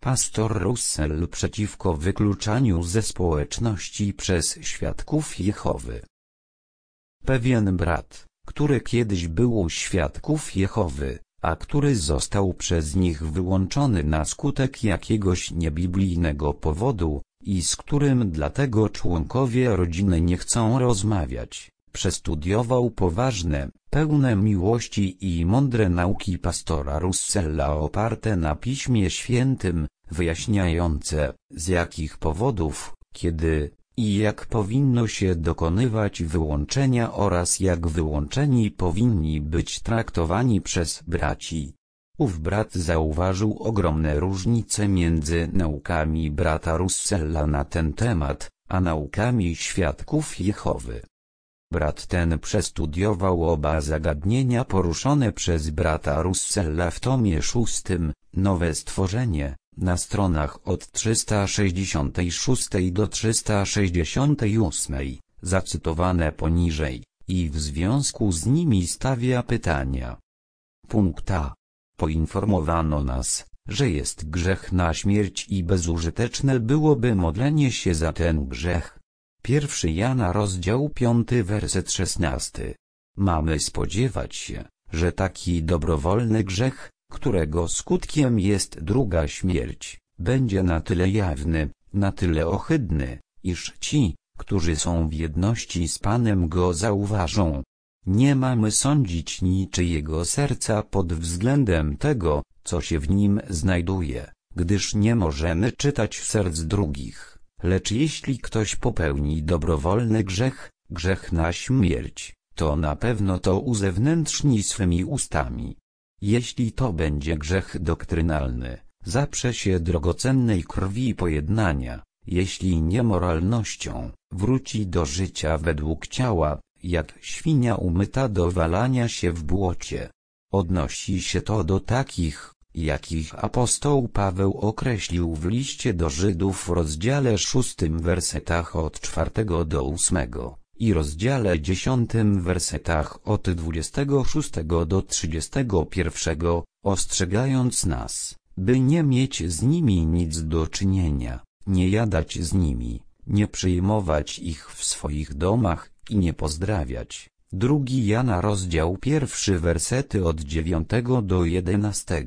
Pastor Russell przeciwko wykluczaniu ze społeczności przez świadków Jehowy. Pewien brat, który kiedyś był świadków Jehowy, a który został przez nich wyłączony na skutek jakiegoś niebiblijnego powodu, i z którym dlatego członkowie rodziny nie chcą rozmawiać, przestudiował poważne, pełne miłości i mądre nauki pastora Russella oparte na Piśmie Świętym, wyjaśniające, z jakich powodów, kiedy i jak powinno się dokonywać wyłączenia oraz jak wyłączeni powinni być traktowani przez braci. Ów brat zauważył ogromne różnice między naukami brata Russella na ten temat, a naukami świadków Jehowy. Brat ten przestudiował oba zagadnienia poruszone przez brata Russella w tomie 6, Nowe Stworzenie, na stronach od 366 do 368, zacytowane poniżej, i w związku z nimi stawia pytania. Punkt A. Poinformowano nas, że jest grzech na śmierć i bezużyteczne byłoby modlenie się za ten grzech. 1 Jana rozdział 5 werset 16. Mamy spodziewać się, że taki dobrowolny grzech, którego skutkiem jest druga śmierć, będzie na tyle jawny, na tyle ohydny, iż ci, którzy są w jedności z Panem go zauważą. Nie mamy sądzić niczyjego serca pod względem tego, co się w nim znajduje, gdyż nie możemy czytać serc drugich, lecz jeśli ktoś popełni dobrowolny grzech, grzech na śmierć, to na pewno to uzewnętrzni swymi ustami. Jeśli to będzie grzech doktrynalny, zaprze się drogocennej krwi pojednania, jeśli niemoralnością, wróci do życia według ciała, jak świnia umyta do walania się w błocie. Odnosi się to do takich, jakich apostoł Paweł określił w liście do Żydów w rozdziale 6 wersetach od 4 do 8 i rozdziale 10 wersetach od 26 do 31, ostrzegając nas, by nie mieć z nimi nic do czynienia, nie jadać z nimi, nie przyjmować ich w swoich domach i nie pozdrawiać. 2 Jana rozdział 1 wersety od 9 do 11.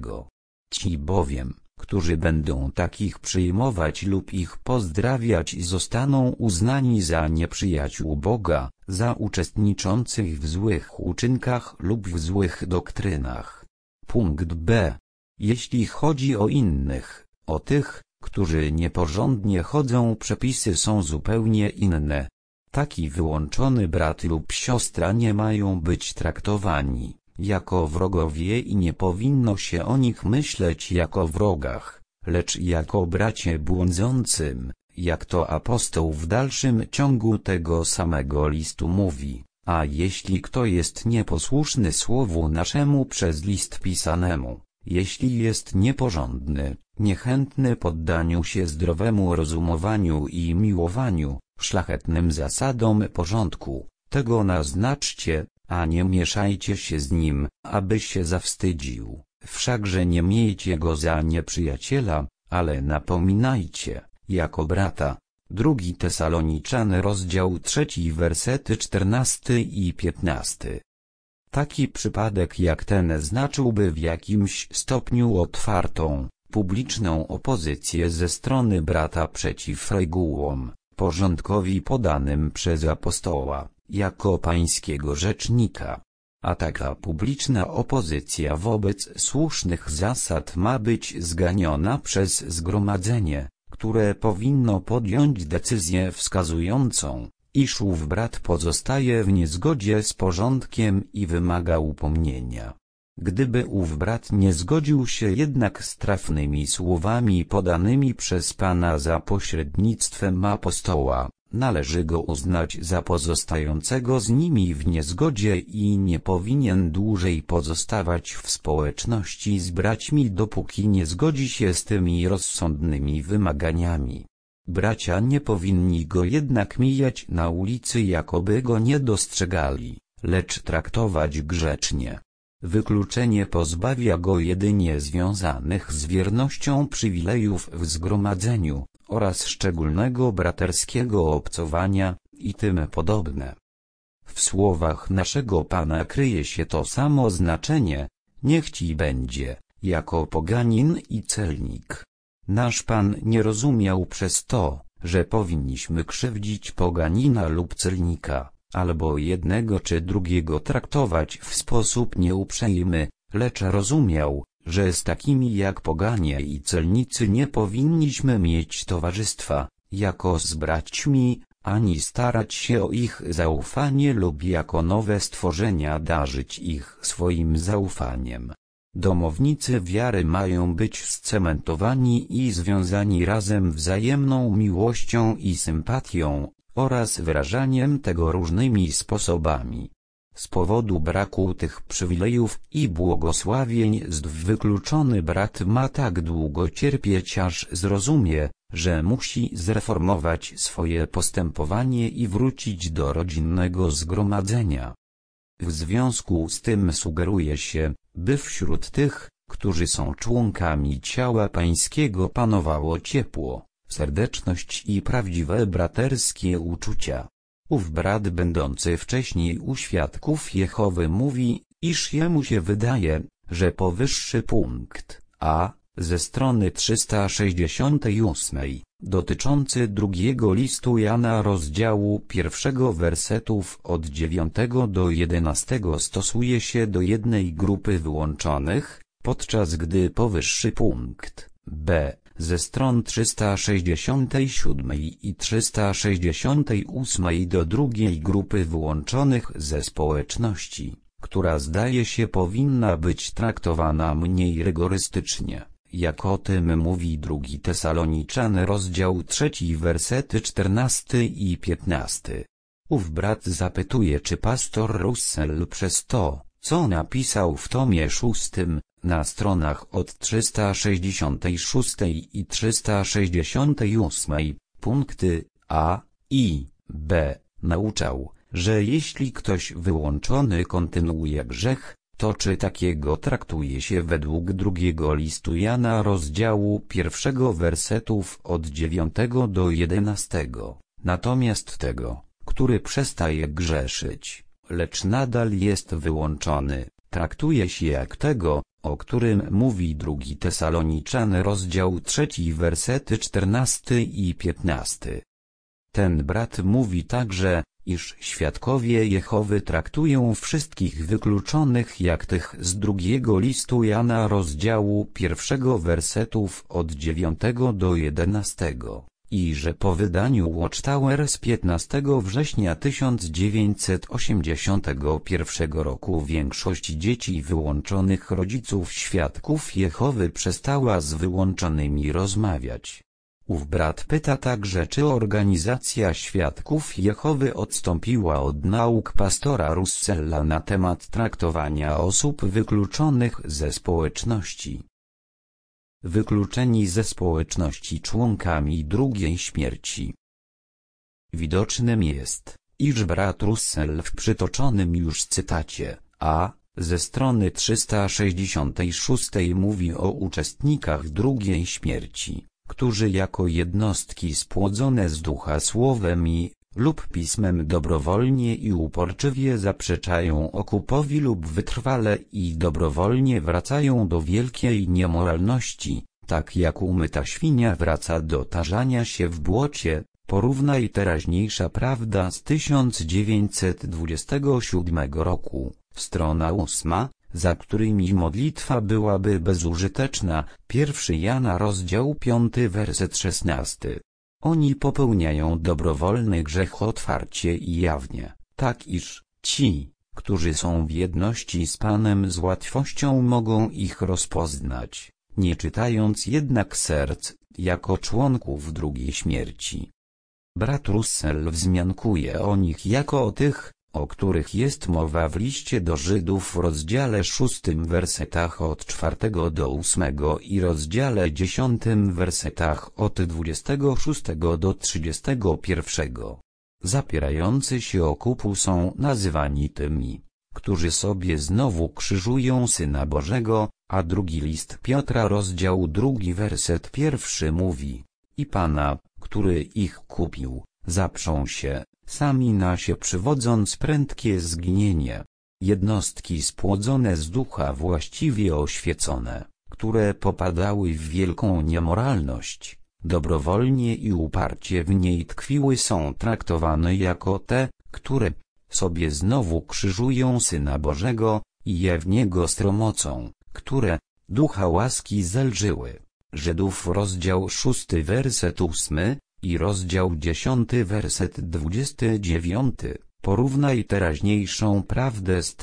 Ci bowiem, którzy będą takich przyjmować lub ich pozdrawiać, zostaną uznani za nieprzyjaciół Boga, za uczestniczących w złych uczynkach lub w złych doktrynach. Punkt B. Jeśli chodzi o innych, o tych, którzy nieporządnie chodzą, przepisy są zupełnie inne. Taki wyłączony brat lub siostra nie mają być traktowani jako wrogowie i nie powinno się o nich myśleć jako wrogach, lecz jako bracie błądzącym, jak to apostoł w dalszym ciągu tego samego listu mówi. A jeśli kto jest nieposłuszny słowu naszemu przez list pisanemu, jeśli jest nieporządny, niechętny poddaniu się zdrowemu rozumowaniu i miłowaniu, szlachetnym zasadom porządku, tego naznaczcie, a nie mieszajcie się z nim, aby się zawstydził. Wszakże nie miejcie go za nieprzyjaciela, ale napominajcie, jako brata. 2 Tesaloniczan rozdział 3 wersety 14 i 15. Taki przypadek jak ten znaczyłby w jakimś stopniu otwartą, publiczną opozycję ze strony brata przeciw regułom, porządkowi podanym przez apostoła, jako pańskiego rzecznika. A taka publiczna opozycja wobec słusznych zasad ma być zganiona przez zgromadzenie, które powinno podjąć decyzję wskazującą, iż ów brat pozostaje w niezgodzie z porządkiem i wymaga upomnienia. Gdyby ów brat nie zgodził się jednak z trafnymi słowami podanymi przez Pana za pośrednictwem apostoła, należy go uznać za pozostającego z nimi w niezgodzie i nie powinien dłużej pozostawać w społeczności z braćmi, dopóki nie zgodzi się z tymi rozsądnymi wymaganiami. Bracia nie powinni go jednak mijać na ulicy, jakoby go nie dostrzegali, lecz traktować grzecznie. Wykluczenie pozbawia go jedynie związanych z wiernością przywilejów w zgromadzeniu, oraz szczególnego braterskiego obcowania, i tym podobne. W słowach naszego Pana kryje się to samo znaczenie: niech ci będzie, jako poganin i celnik. Nasz Pan nie rozumiał przez to, że powinniśmy krzywdzić poganina lub celnika, albo jednego czy drugiego traktować w sposób nieuprzejmy, lecz rozumiał, że z takimi jak poganie i celnicy nie powinniśmy mieć towarzystwa, jako z braćmi, ani starać się o ich zaufanie lub jako nowe stworzenia darzyć ich swoim zaufaniem. Domownicy wiary mają być scementowani i związani razem wzajemną miłością i sympatią, oraz wyrażaniem tego różnymi sposobami. Z powodu braku tych przywilejów i błogosławieństw wykluczony brat ma tak długo cierpieć, aż zrozumie, że musi zreformować swoje postępowanie i wrócić do rodzinnego zgromadzenia. W związku z tym sugeruje się, by wśród tych, którzy są członkami ciała Pańskiego, panowało ciepło, serdeczność i prawdziwe braterskie uczucia. Ów brat będący wcześniej u świadków Jehowy mówi, iż jemu się wydaje, że powyższy punkt A, ze strony 368, dotyczący drugiego listu Jana rozdziału 1 wersetów od 9 do 11 stosuje się do jednej grupy wyłączonych, podczas gdy powyższy punkt B, ze stron 367 i 368 do drugiej grupy wyłączonych ze społeczności, która zdaje się powinna być traktowana mniej rygorystycznie, jak o tym mówi 2 Tesaloniczan rozdział 3 wersety 14 i 15. Ów brat zapytuje, czy pastor Russell przez to, co napisał w tomie 6, na stronach od 366 i 368, punkty A i B, nauczał, że jeśli ktoś wyłączony kontynuuje grzech, to czy takiego traktuje się według drugiego listu Jana rozdziału 1 wersetów od 9 do 11. Natomiast tego, który przestaje grzeszyć, lecz nadal jest wyłączony, traktuje się jak tego, o którym mówi 2 Tesaloniczan rozdział 3 wersety 14 i 15. Ten brat mówi także, iż świadkowie Jehowy traktują wszystkich wykluczonych jak tych z drugiego listu Jana rozdziału 1 wersetów od 9 do 11. I że po wydaniu Watchtower z 15 września 1981 roku większość dzieci wyłączonych rodziców świadków Jehowy przestała z wyłączonymi rozmawiać. Ów brat pyta także, czy organizacja świadków Jehowy odstąpiła od nauk pastora Russella na temat traktowania osób wykluczonych ze społeczności. Wykluczeni ze społeczności członkami drugiej śmierci. Widocznym jest, iż brat Russell w przytoczonym już cytacie A, ze strony 366 mówi o uczestnikach drugiej śmierci, którzy jako jednostki spłodzone z ducha słowem lub pismem dobrowolnie i uporczywie zaprzeczają okupowi lub wytrwale i dobrowolnie wracają do wielkiej niemoralności, tak jak umyta świnia wraca do tarzania się w błocie. Porównaj teraźniejsza prawda z 1927 roku, strona 8, za którymi modlitwa byłaby bezużyteczna, 1 Jana rozdział 5 werset 16. Oni popełniają dobrowolny grzech otwarcie i jawnie, tak iż ci, którzy są w jedności z Panem z łatwością mogą ich rozpoznać, nie czytając jednak serc, jako członków drugiej śmierci. Brat Russell wzmiankuje o nich jako o tych, o których jest mowa w liście do Żydów w rozdziale 6 wersetach od 4 do 8 i rozdziale 10 wersetach od 26 do 31. Zapierający się okupu są nazywani tymi, którzy sobie znowu krzyżują Syna Bożego, a drugi list Piotra rozdział 2 werset 1 mówi: i Pana, który ich kupił, zaprzą się, sami na się przywodząc prędkie zginienie. Jednostki spłodzone z ducha właściwie oświecone, które popadały w wielką niemoralność, dobrowolnie i uparcie w niej tkwiły, są traktowane jako te, które sobie znowu krzyżują Syna Bożego i je w Niego stromocą, które ducha łaski zelżyły. Żydów rozdział 6 werset 8 i rozdział 10 werset 29. Porównaj teraźniejszą prawdę z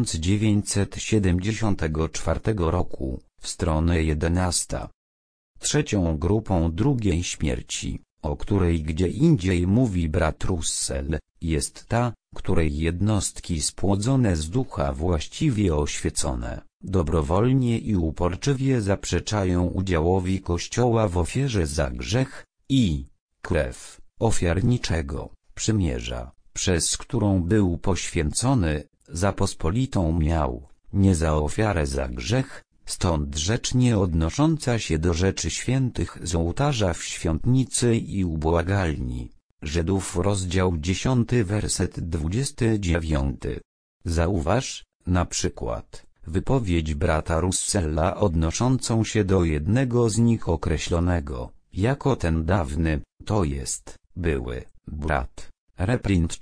1974 roku, stronę 11. Trzecią grupą drugiej śmierci, o której gdzie indziej mówi brat Russell, jest ta, której jednostki spłodzone z ducha właściwie oświecone, dobrowolnie i uporczywie zaprzeczają udziałowi Kościoła w ofierze za grzech i krew ofiarniczego przymierza, przez którą był poświęcony, za pospolitą miał, nie za ofiarę za grzech, stąd rzecz nie odnosząca się do rzeczy świętych z ołtarza w świątnicy i ubłagalni. Żydów rozdział 10 werset 29. Zauważ, na przykład, wypowiedź brata Russella odnoszącą się do jednego z nich określonego, jako ten dawny, to jest, były, brat. Reprint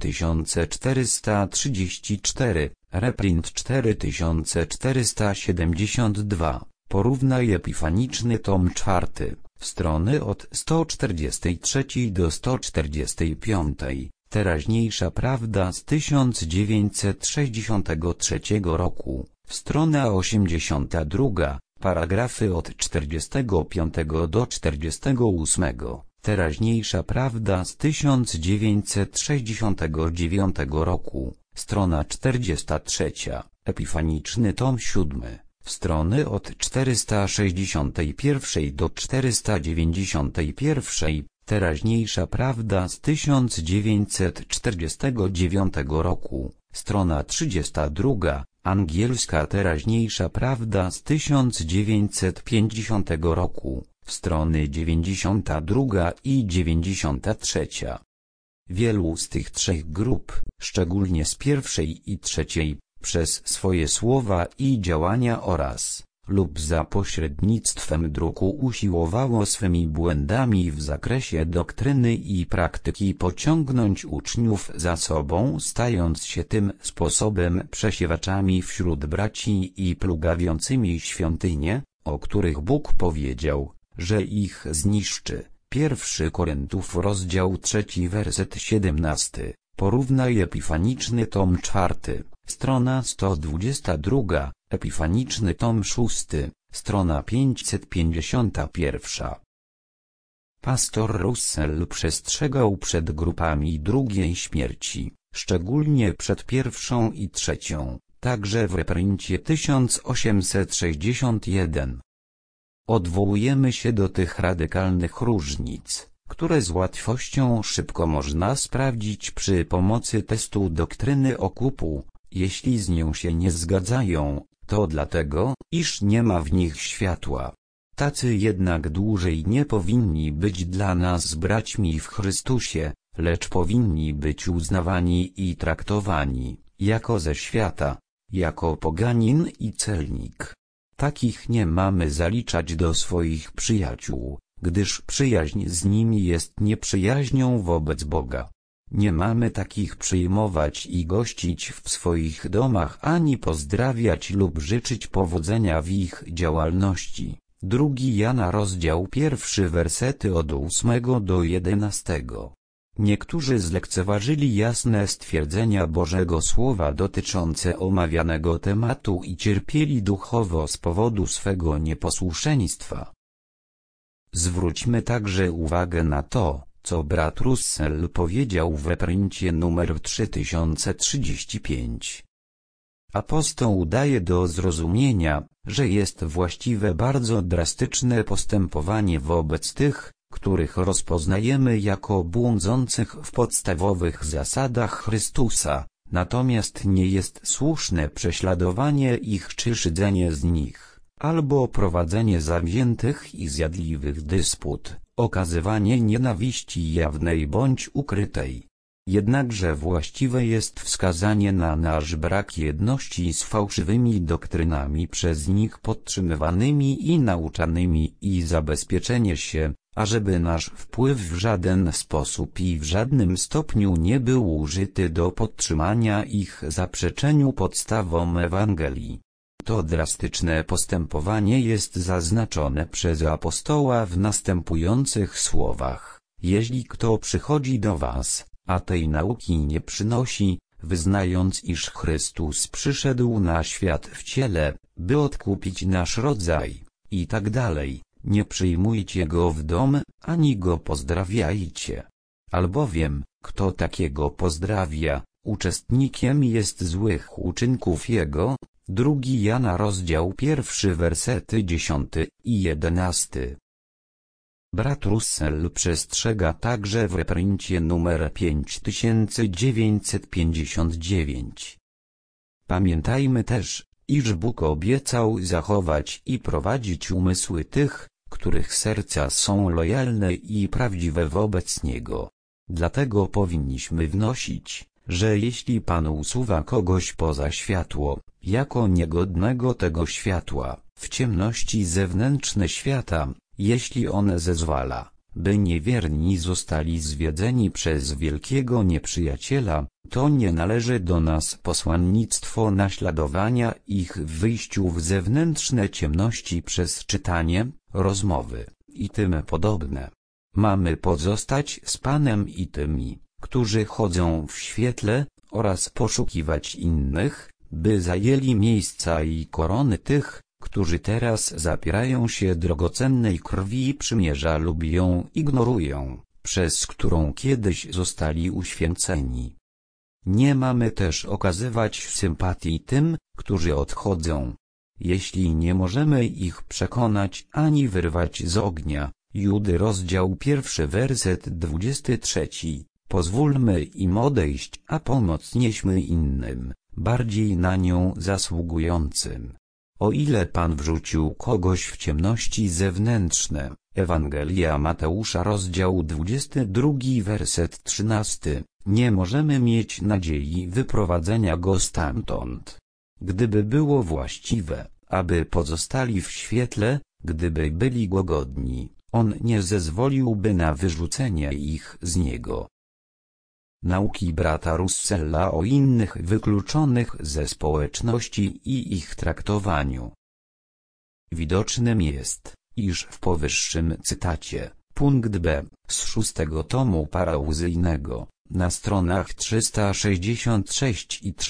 4434, reprint 4472, porównaj Epifaniczny tom 4, strony od 143 do 145, teraźniejsza prawda z 1963 roku, strona 82, paragrafy od 45 do 48. Teraźniejsza prawda z 1969 roku, strona 43, Epifaniczny tom 7, strony od 461 do 491, teraźniejsza prawda z 1949 roku, strona 32, angielska teraźniejsza prawda z 1950 roku, strony 92 i 93. Wielu z tych trzech grup, szczególnie z pierwszej i trzeciej, przez swoje słowa i działania oraz lub za pośrednictwem druku usiłowało swymi błędami w zakresie doktryny i praktyki pociągnąć uczniów za sobą, stając się tym sposobem przesiewaczami wśród braci i plugawiącymi świątynię, o których Bóg powiedział, że ich zniszczy. 1 Koryntiów rozdział 3 werset 17, porównaj Epifaniczny tom 4, strona 122, Epifaniczny tom 6, strona 551. Pastor Russell przestrzegał przed grupami drugiej śmierci, szczególnie przed pierwszą i trzecią, także w reprincie 1861. Odwołujemy się do tych radykalnych różnic, które z łatwością szybko można sprawdzić przy pomocy testu doktryny okupu. Jeśli z nią się nie zgadzają, to dlatego, iż nie ma w nich światła. Tacy jednak dłużej nie powinni być dla nas braćmi w Chrystusie, lecz powinni być uznawani i traktowani jako ze świata, jako poganin i celnik. Takich nie mamy zaliczać do swoich przyjaciół, gdyż przyjaźń z nimi jest nieprzyjaźnią wobec Boga. Nie mamy takich przyjmować i gościć w swoich domach ani pozdrawiać lub życzyć powodzenia w ich działalności. 2 Jana rozdział 1 wersety od 8 do 11. Niektórzy zlekceważyli jasne stwierdzenia Bożego Słowa dotyczące omawianego tematu i cierpieli duchowo z powodu swego nieposłuszeństwa. Zwróćmy także uwagę na to, co brat Russell powiedział w reprincie numer 3035. Apostoł daje do zrozumienia, że jest właściwe bardzo drastyczne postępowanie wobec tych, których rozpoznajemy jako błądzących w podstawowych zasadach Chrystusa, Natomiast nie jest słuszne prześladowanie ich czy szydzenie z nich, albo prowadzenie zawziętych i zjadliwych dysput, okazywanie nienawiści jawnej bądź ukrytej. Jednakże właściwe jest wskazanie na nasz brak jedności z fałszywymi doktrynami przez nich podtrzymywanymi i nauczanymi i zabezpieczenie się, ażeby nasz wpływ w żaden sposób i w żadnym stopniu nie był użyty do podtrzymania ich zaprzeczeniu podstawom Ewangelii. To drastyczne postępowanie jest zaznaczone przez apostoła w następujących słowach: jeśli kto przychodzi do was, a tej nauki nie przynosi, wyznając iż Chrystus przyszedł na świat w ciele, by odkupić nasz rodzaj, i tak dalej, nie przyjmujcie go w dom, ani go pozdrawiajcie. Albowiem, kto takiego pozdrawia, uczestnikiem jest złych uczynków jego. 2 Jana rozdział 1 wersety 10 i 11. Brat Russell przestrzega także w reprincie numer 5959. Pamiętajmy też, iż Bóg obiecał zachować i prowadzić umysły tych, których serca są lojalne i prawdziwe wobec Niego. Dlatego powinniśmy wnosić, że jeśli Pan usuwa kogoś poza światło, jako niegodnego tego światła, w ciemności zewnętrzne świata, jeśli on zezwala, by niewierni zostali zwiedzeni przez wielkiego nieprzyjaciela, to nie należy do nas posłannictwo naśladowania ich w wyjściu w zewnętrzne ciemności przez czytanie, rozmowy i tym podobne. Mamy pozostać z Panem i tymi, którzy chodzą w świetle, oraz poszukiwać innych, by zajęli miejsca i korony tych, którzy teraz zapierają się drogocennej krwi przymierza lub ją ignorują, przez którą kiedyś zostali uświęceni. Nie mamy też okazywać sympatii tym, którzy odchodzą. Jeśli nie możemy ich przekonać ani wyrwać z ognia, Judy rozdział 1 werset 23, pozwólmy im odejść, a pomoc nieśmy innym, bardziej na nią zasługującym. O ile Pan wrzucił kogoś w ciemności zewnętrzne, Ewangelia Mateusza rozdział 22 werset 13, nie możemy mieć nadziei wyprowadzenia go stamtąd. Gdyby było właściwe, aby pozostali w świetle, gdyby byli go godni, on nie zezwoliłby na wyrzucenie ich z niego. Nauki brata Russella o innych wykluczonych ze społeczności i ich traktowaniu. Widocznym jest, iż w powyższym cytacie, punkt B, z 6 tomu parauzyjnego, na stronach 366 i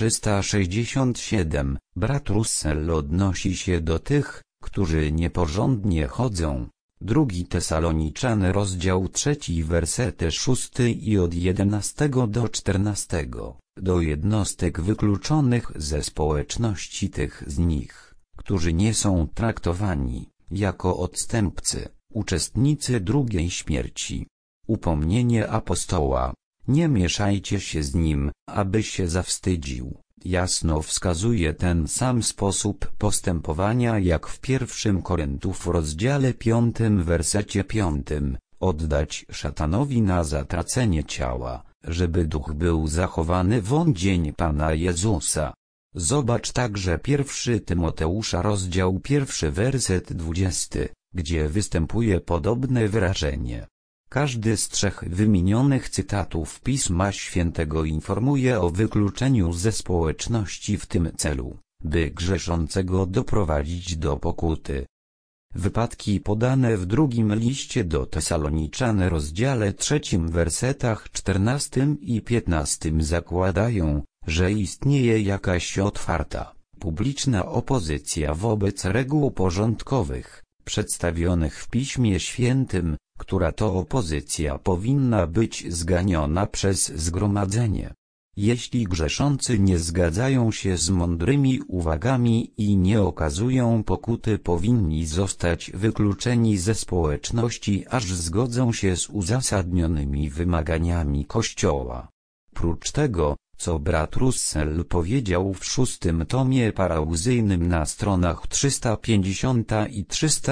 367, brat Russell odnosi się do tych, którzy nieporządnie chodzą. 2 Tesaloniczan rozdział 3 wersety 6 i od 11 do 14, do jednostek wykluczonych ze społeczności tych z nich, którzy nie są traktowani jako odstępcy, uczestnicy drugiej śmierci. Upomnienie apostoła: nie mieszajcie się z nim, aby się zawstydził, jasno wskazuje ten sam sposób postępowania jak w 1 Koryntiów rozdziale 5 wersecie 5, oddać szatanowi na zatracenie ciała, żeby duch był zachowany w dzień Pana Jezusa. Zobacz także 1 Tymoteusza rozdział 1 werset 20, gdzie występuje podobne wyrażenie. Każdy z 3 wymienionych cytatów Pisma Świętego informuje o wykluczeniu ze społeczności w tym celu, by grzeszącego doprowadzić do pokuty. Wypadki podane w drugim liście do Tesaloniczan rozdziale 3 wersetach 14 i 15 zakładają, że istnieje jakaś otwarta, publiczna opozycja wobec reguł porządkowych, przedstawionych w Piśmie Świętym, która to opozycja powinna być zganiona przez zgromadzenie. Jeśli grzeszący nie zgadzają się z mądrymi uwagami i nie okazują pokuty, powinni zostać wykluczeni ze społeczności, aż zgodzą się z uzasadnionymi wymaganiami Kościoła. Prócz tego, co brat Russell powiedział w 6. tomie parauzyjnym na stronach 350 i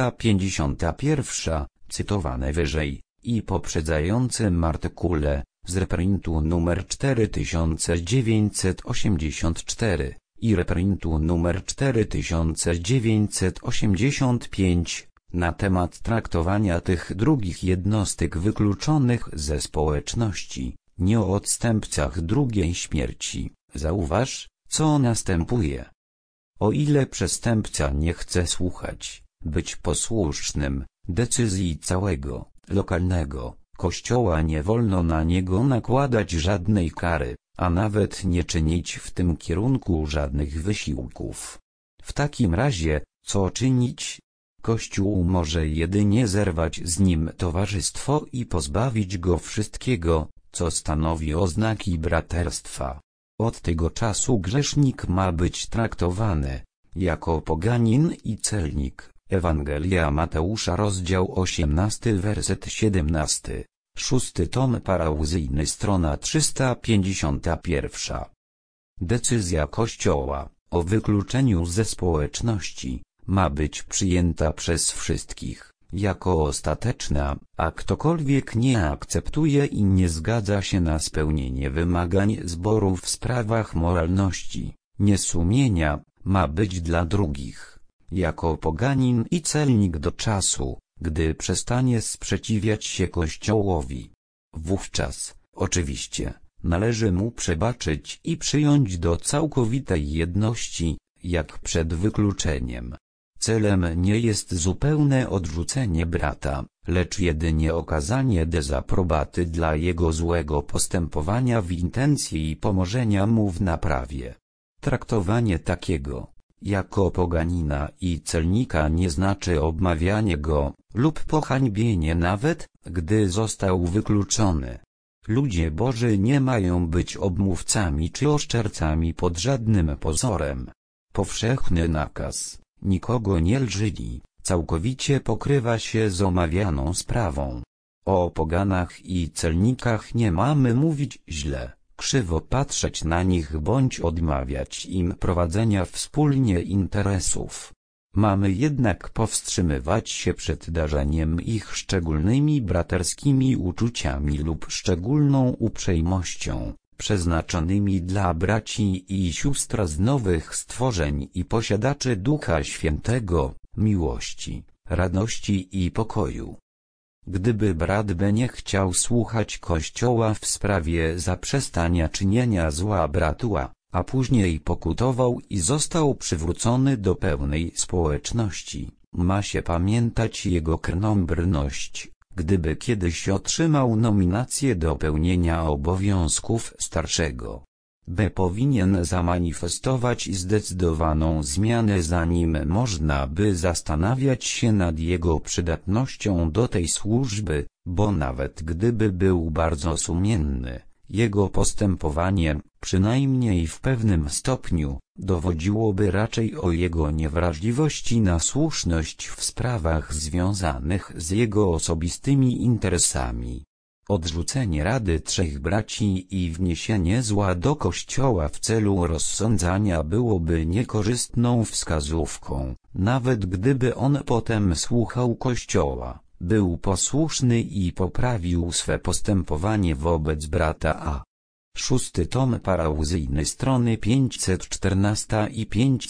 351, cytowane wyżej, i poprzedzającym artykule, z reprintu numer 4984, i reprintu numer 4985, na temat traktowania tych drugich jednostek wykluczonych ze społeczności, nie o odstępcach drugiej śmierci. Zauważ, co następuje. O ile przestępca nie chce słuchać, być posłusznym, decyzji całego, lokalnego Kościoła, nie wolno na niego nakładać żadnej kary, a nawet nie czynić w tym kierunku żadnych wysiłków. W takim razie, co czynić? Kościół może jedynie zerwać z nim towarzystwo i pozbawić go wszystkiego, co stanowi oznaki braterstwa. Od tego czasu grzesznik ma być traktowany jako poganin i celnik. Ewangelia Mateusza, rozdział 18, werset 17. 6. tom parauzyjny, strona 351. Decyzja Kościoła o wykluczeniu ze społeczności ma być przyjęta przez wszystkich jako ostateczna, a ktokolwiek nie akceptuje i nie zgadza się na spełnienie wymagań zboru w sprawach moralności, niesumienia, ma być dla drugich jako poganin i celnik do czasu, gdy przestanie sprzeciwiać się Kościołowi. Wówczas, oczywiście, należy mu przebaczyć i przyjąć do całkowitej jedności, jak przed wykluczeniem. Celem nie jest zupełne odrzucenie brata, lecz jedynie okazanie dezaprobaty dla jego złego postępowania w intencji pomożenia mu w naprawie. Traktowanie takiego jako poganina i celnika nie znaczy obmawianie go lub pohańbienie, nawet gdy został wykluczony. Ludzie Boży nie mają być obmówcami czy oszczercami pod żadnym pozorem. Powszechny nakaz nikogo nie lżyli całkowicie pokrywa się z omawianą sprawą. O poganach i celnikach nie mamy mówić źle, krzywo patrzeć na nich bądź odmawiać im prowadzenia wspólnie interesów. Mamy jednak powstrzymywać się przed darzeniem ich szczególnymi braterskimi uczuciami lub szczególną uprzejmością, przeznaczonymi dla braci i sióstr z nowych stworzeń i posiadaczy Ducha Świętego, miłości, radości i pokoju. Gdyby brat B nie chciał słuchać Kościoła w sprawie zaprzestania czynienia zła bratu A, a później pokutował i został przywrócony do pełnej społeczności, ma się pamiętać jego krnąbrność. Gdyby kiedyś otrzymał nominację do pełnienia obowiązków starszego, B powinien zamanifestować zdecydowaną zmianę, zanim można by zastanawiać się nad jego przydatnością do tej służby, bo nawet gdyby był bardzo sumienny, jego postępowanie, przynajmniej w pewnym stopniu, dowodziłoby raczej o jego niewrażliwości na słuszność w sprawach związanych z jego osobistymi interesami. Odrzucenie rady trzech braci i wniesienie zła do Kościoła w celu rozsądzania byłoby niekorzystną wskazówką, nawet gdyby on potem słuchał Kościoła, był posłuszny i poprawił swe postępowanie wobec brata A. 6. tom parauzyjny, strony 514 i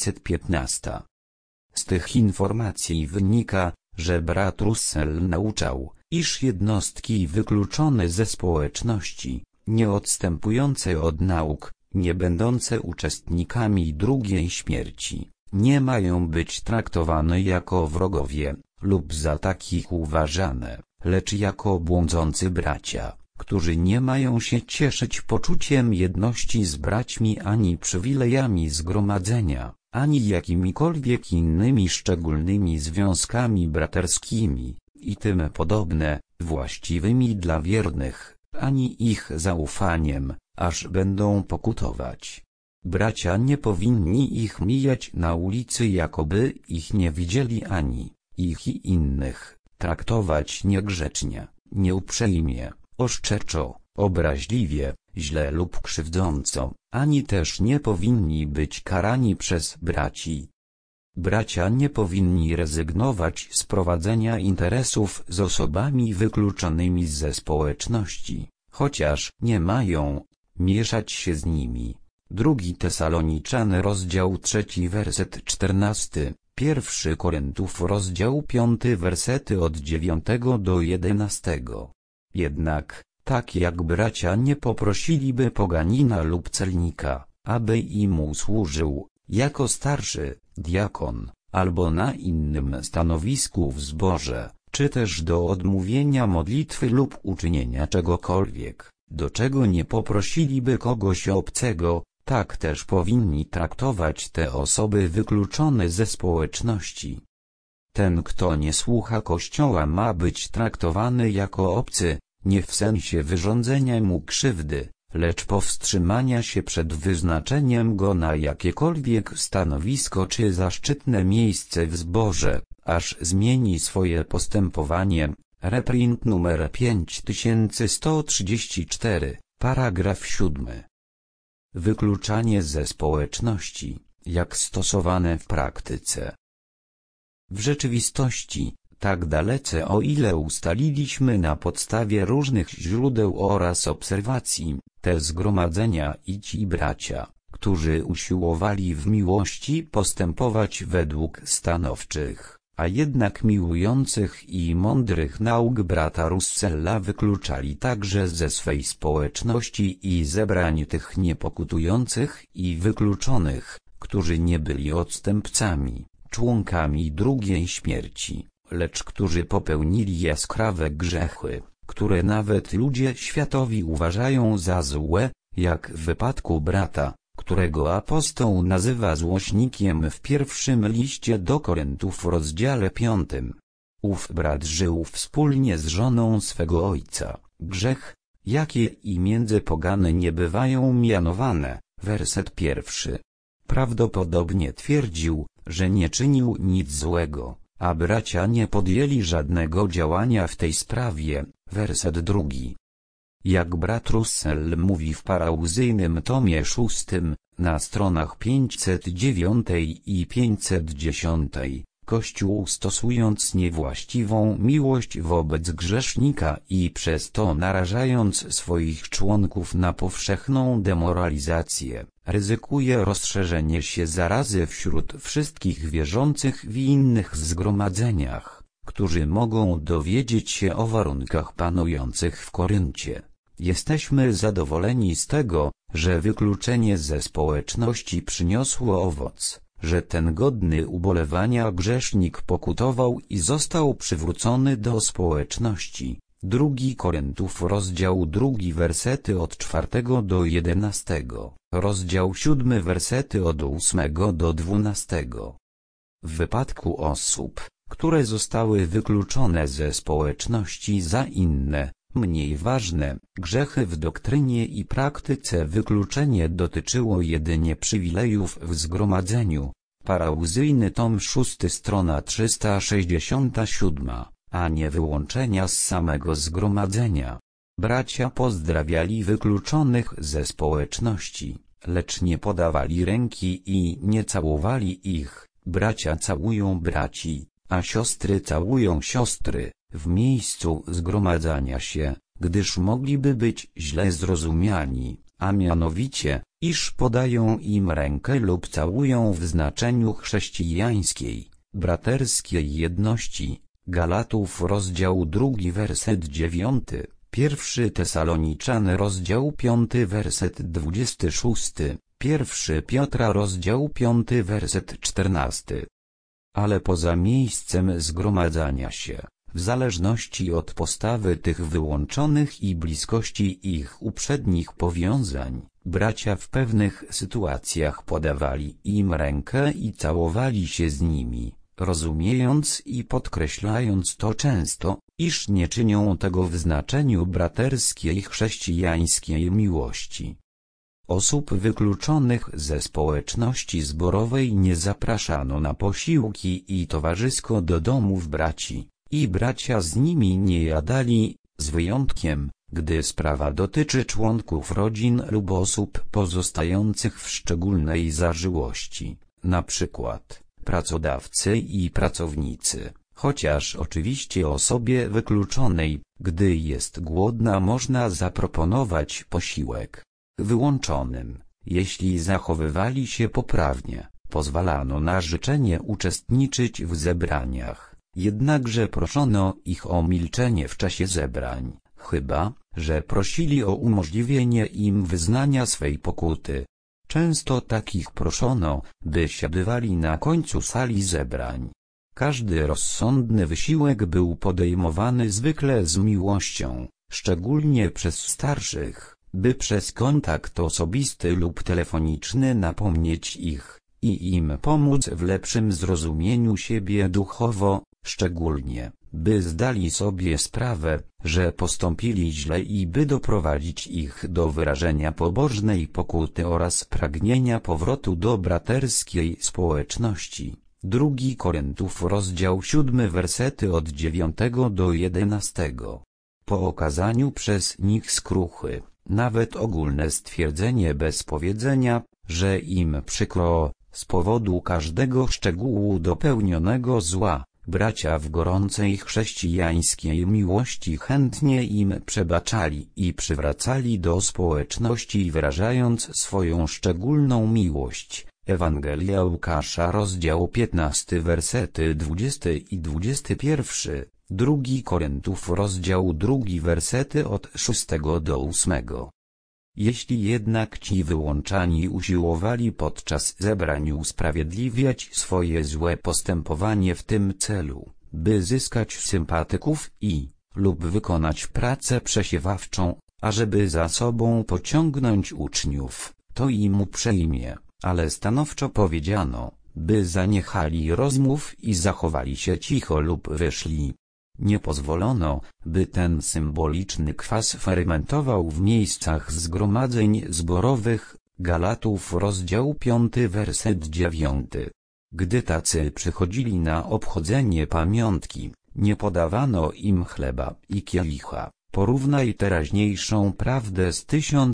515. Z tych informacji wynika, że brat Russell nauczał, iż jednostki wykluczone ze społeczności, nie odstępujące od nauk, nie będące uczestnikami drugiej śmierci, nie mają być traktowane jako wrogowie, lub za takich uważane, lecz jako błądzący bracia, którzy nie mają się cieszyć poczuciem jedności z braćmi ani przywilejami zgromadzenia, ani jakimikolwiek innymi szczególnymi związkami braterskimi i tym podobne, właściwymi dla wiernych, ani ich zaufaniem, aż będą pokutować. Bracia nie powinni ich mijać na ulicy, jakoby ich nie widzieli, ani ich i innych traktować niegrzecznie, nieuprzejmie, oszczerczo, obraźliwie, źle lub krzywdząco, ani też nie powinni być karani przez braci. Bracia nie powinni rezygnować z prowadzenia interesów z osobami wykluczonymi ze społeczności, chociaż nie mają mieszać się z nimi. 2 Tesaloniczan rozdział 3 werset 14, 1 Koryntów rozdział 5 wersety od 9 do 11. Jednak, tak jak bracia nie poprosiliby poganina lub celnika, aby im służył, jako starszy, diakon, albo na innym stanowisku w zborze, czy też do odmówienia modlitwy lub uczynienia czegokolwiek, do czego nie poprosiliby kogoś obcego, tak też powinni traktować te osoby wykluczone ze społeczności. Ten, kto nie słucha Kościoła, ma być traktowany jako obcy, nie w sensie wyrządzenia mu krzywdy, lecz powstrzymania się przed wyznaczeniem go na jakiekolwiek stanowisko czy zaszczytne miejsce w zborze, aż zmieni swoje postępowanie. Reprint numer 5134, paragraf 7. Wykluczanie ze społeczności, jak stosowane w praktyce. W rzeczywistości, tak dalece o ile ustaliliśmy na podstawie różnych źródeł oraz obserwacji, te zgromadzenia i ci bracia, którzy usiłowali w miłości postępować według stanowczych, a jednak miłujących i mądrych nauk brata Russella, wykluczali także ze swej społeczności i zebrań tych niepokutujących i wykluczonych, którzy nie byli odstępcami, członkami drugiej śmierci, lecz którzy popełnili jaskrawe grzechy, które nawet ludzie światowi uważają za złe, jak w wypadku brata, którego apostoł nazywa złośnikiem w pierwszym liście do Koryntów w rozdziale 5. Ów brat żył wspólnie z żoną swego ojca. Grzech, jakie i między pogany nie bywają mianowane, werset 1. Prawdopodobnie twierdził, że nie czynił nic złego, a bracia nie podjęli żadnego działania w tej sprawie, werset 2. Jak brat Russell mówi w parauzyjnym tomie 6, na stronach 509 i 510, Kościół, stosując niewłaściwą miłość wobec grzesznika i przez to narażając swoich członków na powszechną demoralizację, ryzykuje rozszerzenie się zarazy wśród wszystkich wierzących w innych zgromadzeniach, którzy mogą dowiedzieć się o warunkach panujących w Koryncie. Jesteśmy zadowoleni z tego, że wykluczenie ze społeczności przyniosło owoc, że ten godny ubolewania grzesznik pokutował i został przywrócony do społeczności. 2 Koryntów rozdział 2 wersety od 4 do 11, rozdział 7 wersety od 8 do 12. W wypadku osób, które zostały wykluczone ze społeczności za inne, mniej ważne, grzechy w doktrynie i praktyce, wykluczenie dotyczyło jedynie przywilejów w zgromadzeniu. Parauzyjny tom 6, strona 367, a nie wyłączenia z samego zgromadzenia. Bracia pozdrawiali wykluczonych ze społeczności, lecz nie podawali ręki i nie całowali ich. Bracia całują braci, a siostry całują siostry w miejscu zgromadzania się, gdyż mogliby być źle zrozumiani, a mianowicie, iż podają im rękę lub całują w znaczeniu chrześcijańskiej, braterskiej jedności. Galatów rozdział 2 werset 9, 1 Tesaloniczan rozdział 5 werset 26, 1 Piotra rozdział 5 werset 14. Ale poza miejscem zgromadzania się, w zależności od postawy tych wyłączonych i bliskości ich uprzednich powiązań, bracia w pewnych sytuacjach podawali im rękę i całowali się z nimi, rozumiejąc i podkreślając to często, iż nie czynią tego w znaczeniu braterskiej chrześcijańskiej miłości. Osób wykluczonych ze społeczności zborowej nie zapraszano na posiłki i towarzysko do domów braci, i bracia z nimi nie jadali, z wyjątkiem, Gdy sprawa dotyczy członków rodzin lub osób pozostających w szczególnej zażyłości, np. pracodawcy i pracownicy, chociaż oczywiście osobie wykluczonej, gdy jest głodna, można zaproponować posiłek. Wyłączonym, jeśli zachowywali się poprawnie, pozwalano na życzenie uczestniczyć w zebraniach, jednakże proszono ich o milczenie w czasie zebrań, chyba że prosili o umożliwienie im wyznania swej pokuty. Często takich proszono, by siadywali na końcu sali zebrań. Każdy rozsądny wysiłek był podejmowany zwykle z miłością, szczególnie przez starszych, by przez kontakt osobisty lub telefoniczny napomnieć ich i im pomóc w lepszym zrozumieniu siebie duchowo, szczególnie, by zdali sobie sprawę, że postąpili źle i by doprowadzić ich do wyrażenia pobożnej pokuty oraz pragnienia powrotu do braterskiej społeczności. 2 Koryntów rozdział 7 wersety od 9 do 11. Po okazaniu przez nich skruchy, nawet ogólne stwierdzenie bez powiedzenia, że im przykro z powodu każdego szczegółu dopełnionego zła, bracia w gorącej chrześcijańskiej miłości chętnie im przebaczali i przywracali do społeczności, wyrażając swoją szczególną miłość. Ewangelia Łukasza rozdział 15 wersety 20 i 21, 2 Koryntów rozdział 2 wersety od 6 do 8. Jeśli jednak ci wyłączani usiłowali podczas zebrań usprawiedliwiać swoje złe postępowanie w tym celu, by zyskać sympatyków lub wykonać pracę przesiewawczą, ażeby za sobą pociągnąć uczniów, to im uprzejmie, ale stanowczo powiedziano, by zaniechali rozmów i zachowali się cicho lub wyszli. Nie pozwolono, by ten symboliczny kwas fermentował w miejscach zgromadzeń zborowych. Galatów rozdział 5 werset 9. Gdy tacy przychodzili na obchodzenie pamiątki, nie podawano im chleba i kielicha. Porównaj teraźniejszą prawdę z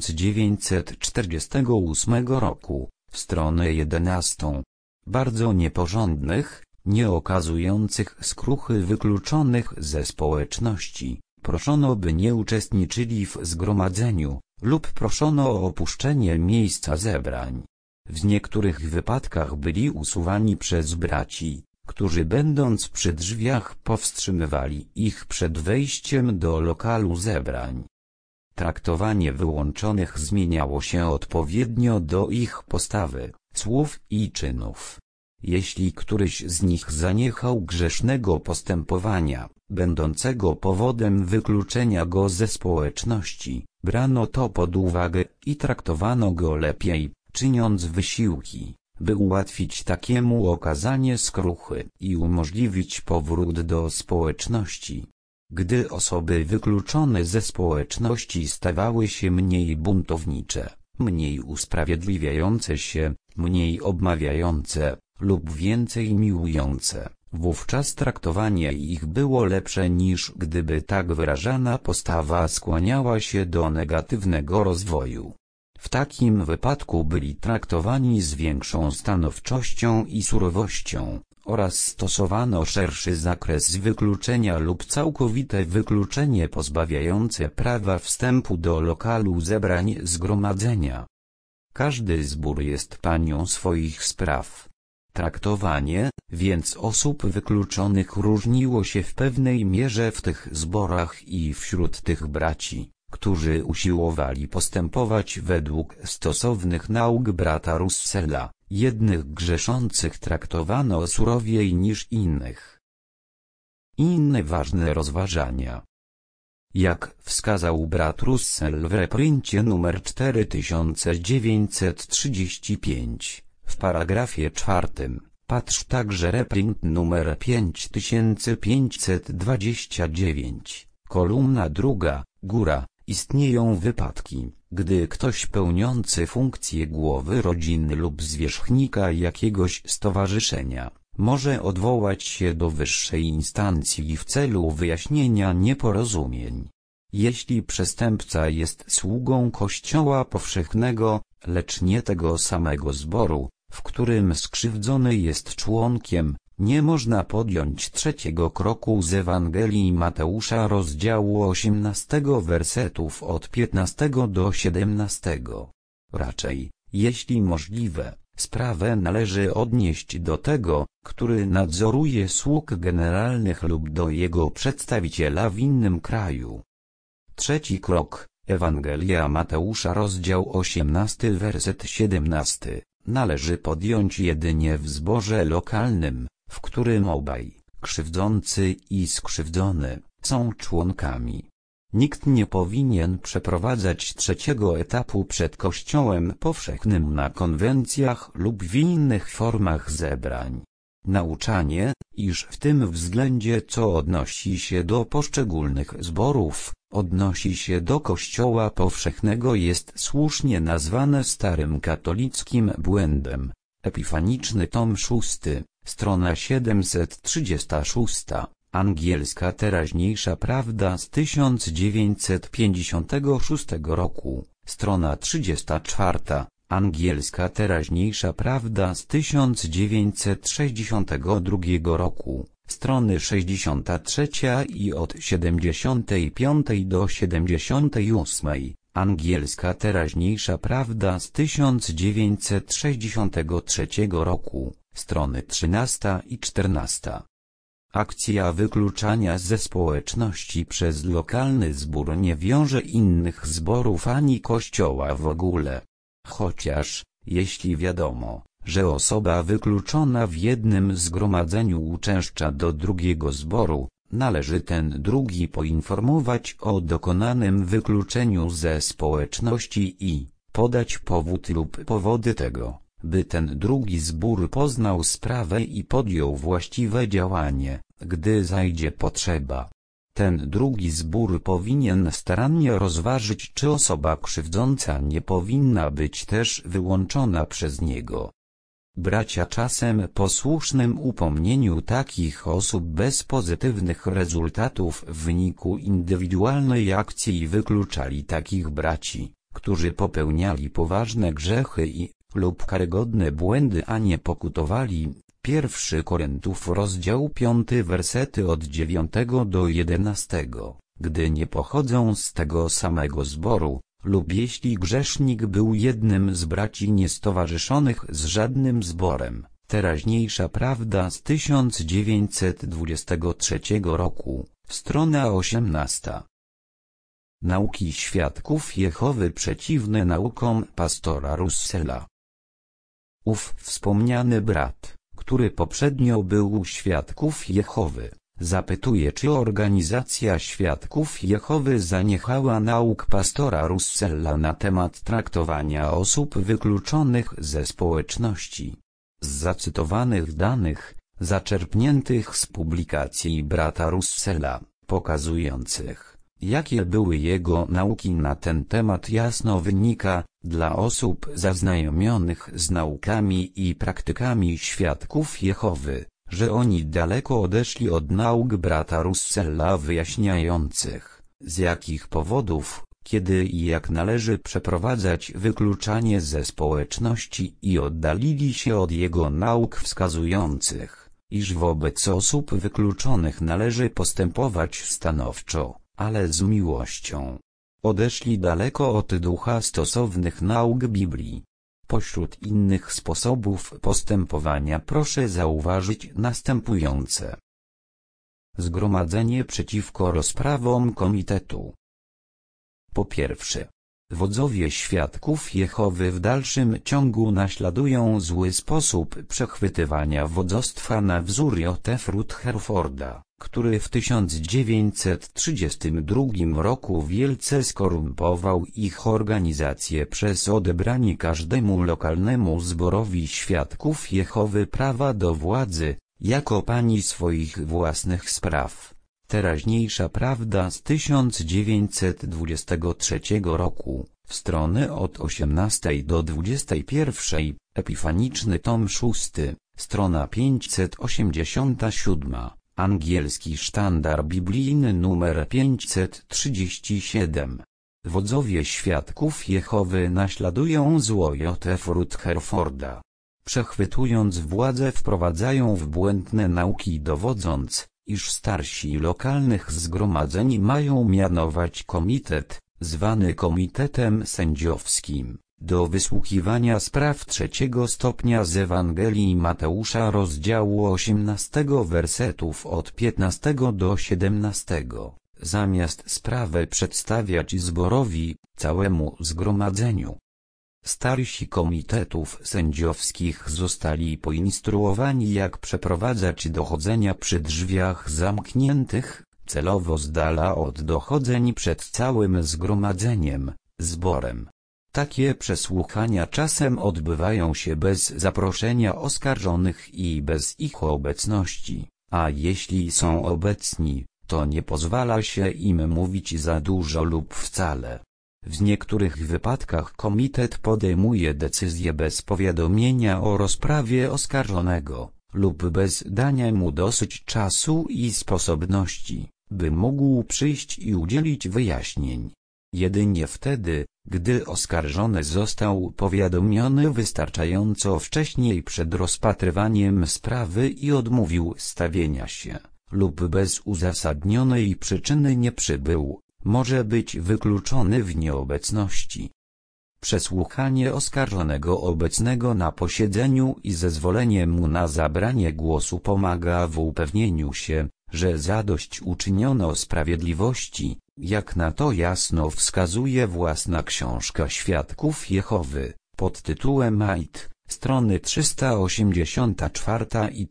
1948 roku, stronę 11. Bardzo nieporządnych, nie okazujących skruchy wykluczonych ze społeczności, proszono, by nie uczestniczyli w zgromadzeniu, lub proszono o opuszczenie miejsca zebrań. W niektórych wypadkach byli usuwani przez braci, którzy będąc przy drzwiach powstrzymywali ich przed wejściem do lokalu zebrań. Traktowanie wyłączonych zmieniało się odpowiednio do ich postawy, słów i czynów. Jeśli któryś z nich zaniechał grzesznego postępowania, będącego powodem wykluczenia go ze społeczności, brano to pod uwagę i traktowano go lepiej, czyniąc wysiłki, by ułatwić takiemu okazanie skruchy i umożliwić powrót do społeczności. Gdy osoby wykluczone ze społeczności stawały się mniej buntownicze, mniej usprawiedliwiające się, mniej obmawiające, lub więcej miłujące, wówczas traktowanie ich było lepsze, niż gdyby tak wyrażana postawa skłaniała się do negatywnego rozwoju. W takim wypadku byli traktowani z większą stanowczością i surowością, oraz stosowano szerszy zakres wykluczenia lub całkowite wykluczenie pozbawiające prawa wstępu do lokalu zebrań zgromadzenia. Każdy zbór jest panią swoich spraw. Traktowanie, więc osób wykluczonych różniło się w pewnej mierze w tych zborach i wśród tych braci, którzy usiłowali postępować według stosownych nauk brata Russella. Jednych grzeszących traktowano surowiej niż innych. Inne ważne rozważania. Jak wskazał brat Russell w repryncie numer 4935, w paragrafie 4, patrz także reprint numer 5529, kolumna 2, góra, istnieją wypadki, gdy ktoś pełniący funkcję głowy rodziny lub zwierzchnika jakiegoś stowarzyszenia, może odwołać się do wyższej instancji w celu wyjaśnienia nieporozumień. Jeśli przestępca jest sługą Kościoła powszechnego, lecz nie tego samego zboru, w którym skrzywdzony jest członkiem, nie można podjąć trzeciego kroku z Ewangelii Mateusza rozdziału 18 wersetów od 15 do 17. Raczej, jeśli możliwe, sprawę należy odnieść do tego, który nadzoruje sług generalnych lub do jego przedstawiciela w innym kraju. Trzeci krok, Ewangelia Mateusza rozdział 18 werset 17, należy podjąć jedynie w zborze lokalnym, w którym obaj, krzywdzący i skrzywdzony, są członkami. Nikt nie powinien przeprowadzać trzeciego etapu przed Kościołem powszechnym na konwencjach lub w innych formach zebrań. Nauczanie, iż w tym względzie co odnosi się do poszczególnych zborów, odnosi się do Kościoła powszechnego jest słusznie nazwane starym katolickim błędem. Epifaniczny tom 6, strona 736, angielska teraźniejsza prawda z 1956 roku, strona 34, angielska teraźniejsza prawda z 1962 roku, strony 63 i od 75 do 78, angielska teraźniejsza prawda z 1963 roku, strony 13 i 14. Akcja wykluczania ze społeczności przez lokalny zbór nie wiąże innych zborów ani Kościoła w ogóle. Chociaż, jeśli wiadomo, że osoba wykluczona w jednym zgromadzeniu uczęszcza do drugiego zboru, należy ten drugi poinformować o dokonanym wykluczeniu ze społeczności i podać powód lub powody tego, by ten drugi zbór poznał sprawę i podjął właściwe działanie, gdy zajdzie potrzeba. Ten drugi zbór powinien starannie rozważyć, czy osoba krzywdząca nie powinna być też wyłączona przez niego. Bracia czasem po słusznym upomnieniu takich osób bez pozytywnych rezultatów w wyniku indywidualnej akcji wykluczali takich braci, którzy popełniali poważne grzechy lub karygodne błędy, a nie pokutowali. 1 Koryntiów rozdział 5 wersety od 9 do 11. Gdy nie pochodzą z tego samego zboru, lub jeśli grzesznik był jednym z braci niestowarzyszonych z żadnym zborem. Teraźniejsza prawda z 1923 roku, strona 18. Nauki świadków Jehowy przeciwne naukom pastora Russella. Ów wspomniany brat, który poprzednio był u Świadków Jehowy, zapytuje, czy organizacja Świadków Jehowy zaniechała nauk pastora Russella na temat traktowania osób wykluczonych ze społeczności. Z zacytowanych danych, zaczerpniętych z publikacji brata Russella, pokazujących, jakie były jego nauki na ten temat, jasno wynika, dla osób zaznajomionych z naukami i praktykami Świadków Jehowy, że oni daleko odeszli od nauk brata Russella wyjaśniających, z jakich powodów, kiedy i jak należy przeprowadzać wykluczanie ze społeczności, i oddalili się od jego nauk wskazujących, iż wobec osób wykluczonych należy postępować stanowczo, ale z miłością. Odeszli daleko od ducha stosownych nauk Biblii. Pośród innych sposobów postępowania proszę zauważyć następujące. Zgromadzenie przeciwko rozprawom komitetu. Po pierwsze, wodzowie Świadków Jehowy w dalszym ciągu naśladują zły sposób przechwytywania wodzostwa na wzór J. Rutherforda, który w 1932 roku wielce skorumpował ich organizację przez odebranie każdemu lokalnemu zborowi Świadków Jehowy prawa do władzy, jako pani swoich własnych spraw. Teraźniejsza prawda z 1923 roku, strony od 18 do 21, epifaniczny tom 6, strona 587, Angielski sztandar biblijny numer 537. Wodzowie Świadków Jehowy naśladują zło J.F. Rutherforda. Przechwytując władzę wprowadzają w błędne nauki, dowodząc, iż starsi lokalnych zgromadzeń mają mianować komitet, zwany komitetem sędziowskim, do wysłuchiwania spraw trzeciego stopnia z Ewangelii Mateusza rozdziału 18 wersetów od 15 do 17. Zamiast sprawę przedstawiać zborowi, całemu zgromadzeniu. Starsi komitetów sędziowskich zostali poinstruowani, jak przeprowadzać dochodzenia przy drzwiach zamkniętych, celowo z dala od dochodzeń przed całym zgromadzeniem, zborem. Takie przesłuchania czasem odbywają się bez zaproszenia oskarżonych i bez ich obecności, a jeśli są obecni, to nie pozwala się im mówić za dużo lub wcale. W niektórych wypadkach komitet podejmuje decyzję bez powiadomienia o rozprawie oskarżonego, lub bez dania mu dosyć czasu i sposobności, by mógł przyjść i udzielić wyjaśnień. Jedynie wtedy, gdy oskarżony został powiadomiony wystarczająco wcześniej przed rozpatrywaniem sprawy i odmówił stawienia się, lub bez uzasadnionej przyczyny nie przybył, może być wykluczony w nieobecności. Przesłuchanie oskarżonego obecnego na posiedzeniu i zezwolenie mu na zabranie głosu pomaga w upewnieniu się, że zadośćuczyniono sprawiedliwości, jak na to jasno wskazuje własna książka Świadków Jehowy, pod tytułem Aid, strony 384 i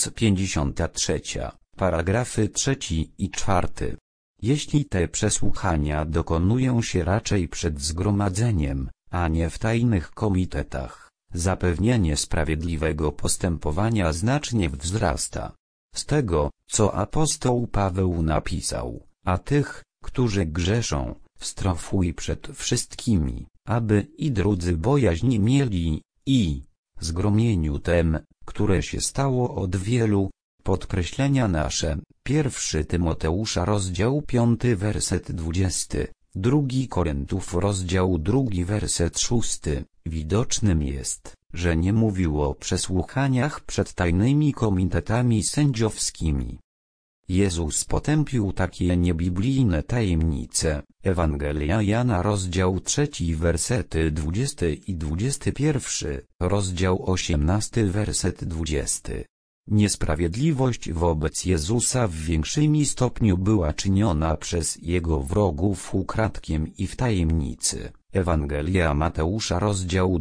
1053, paragrafy 3 i 4. Jeśli te przesłuchania dokonują się raczej przed zgromadzeniem, a nie w tajnych komitetach, zapewnienie sprawiedliwego postępowania znacznie wzrasta. Z tego, co apostoł Paweł napisał, a tych, którzy grzeszą, strofuj przed wszystkimi, aby i drudzy bojaźń mieli, i zgromieniu tem, które się stało od wielu, podkreślenia nasze. 1 Tymoteusza rozdział 5 werset 20, 2 Koryntów rozdział 2 werset 6. Widocznym jest, że nie mówił o przesłuchaniach przed tajnymi komitetami sędziowskimi. Jezus potępił takie niebiblijne tajemnice. Ewangelia Jana rozdział 3 wersety 20 i 21, rozdział 18 werset 20. Niesprawiedliwość wobec Jezusa w większym stopniu była czyniona przez Jego wrogów ukradkiem i w tajemnicy. Ewangelia Mateusza rozdział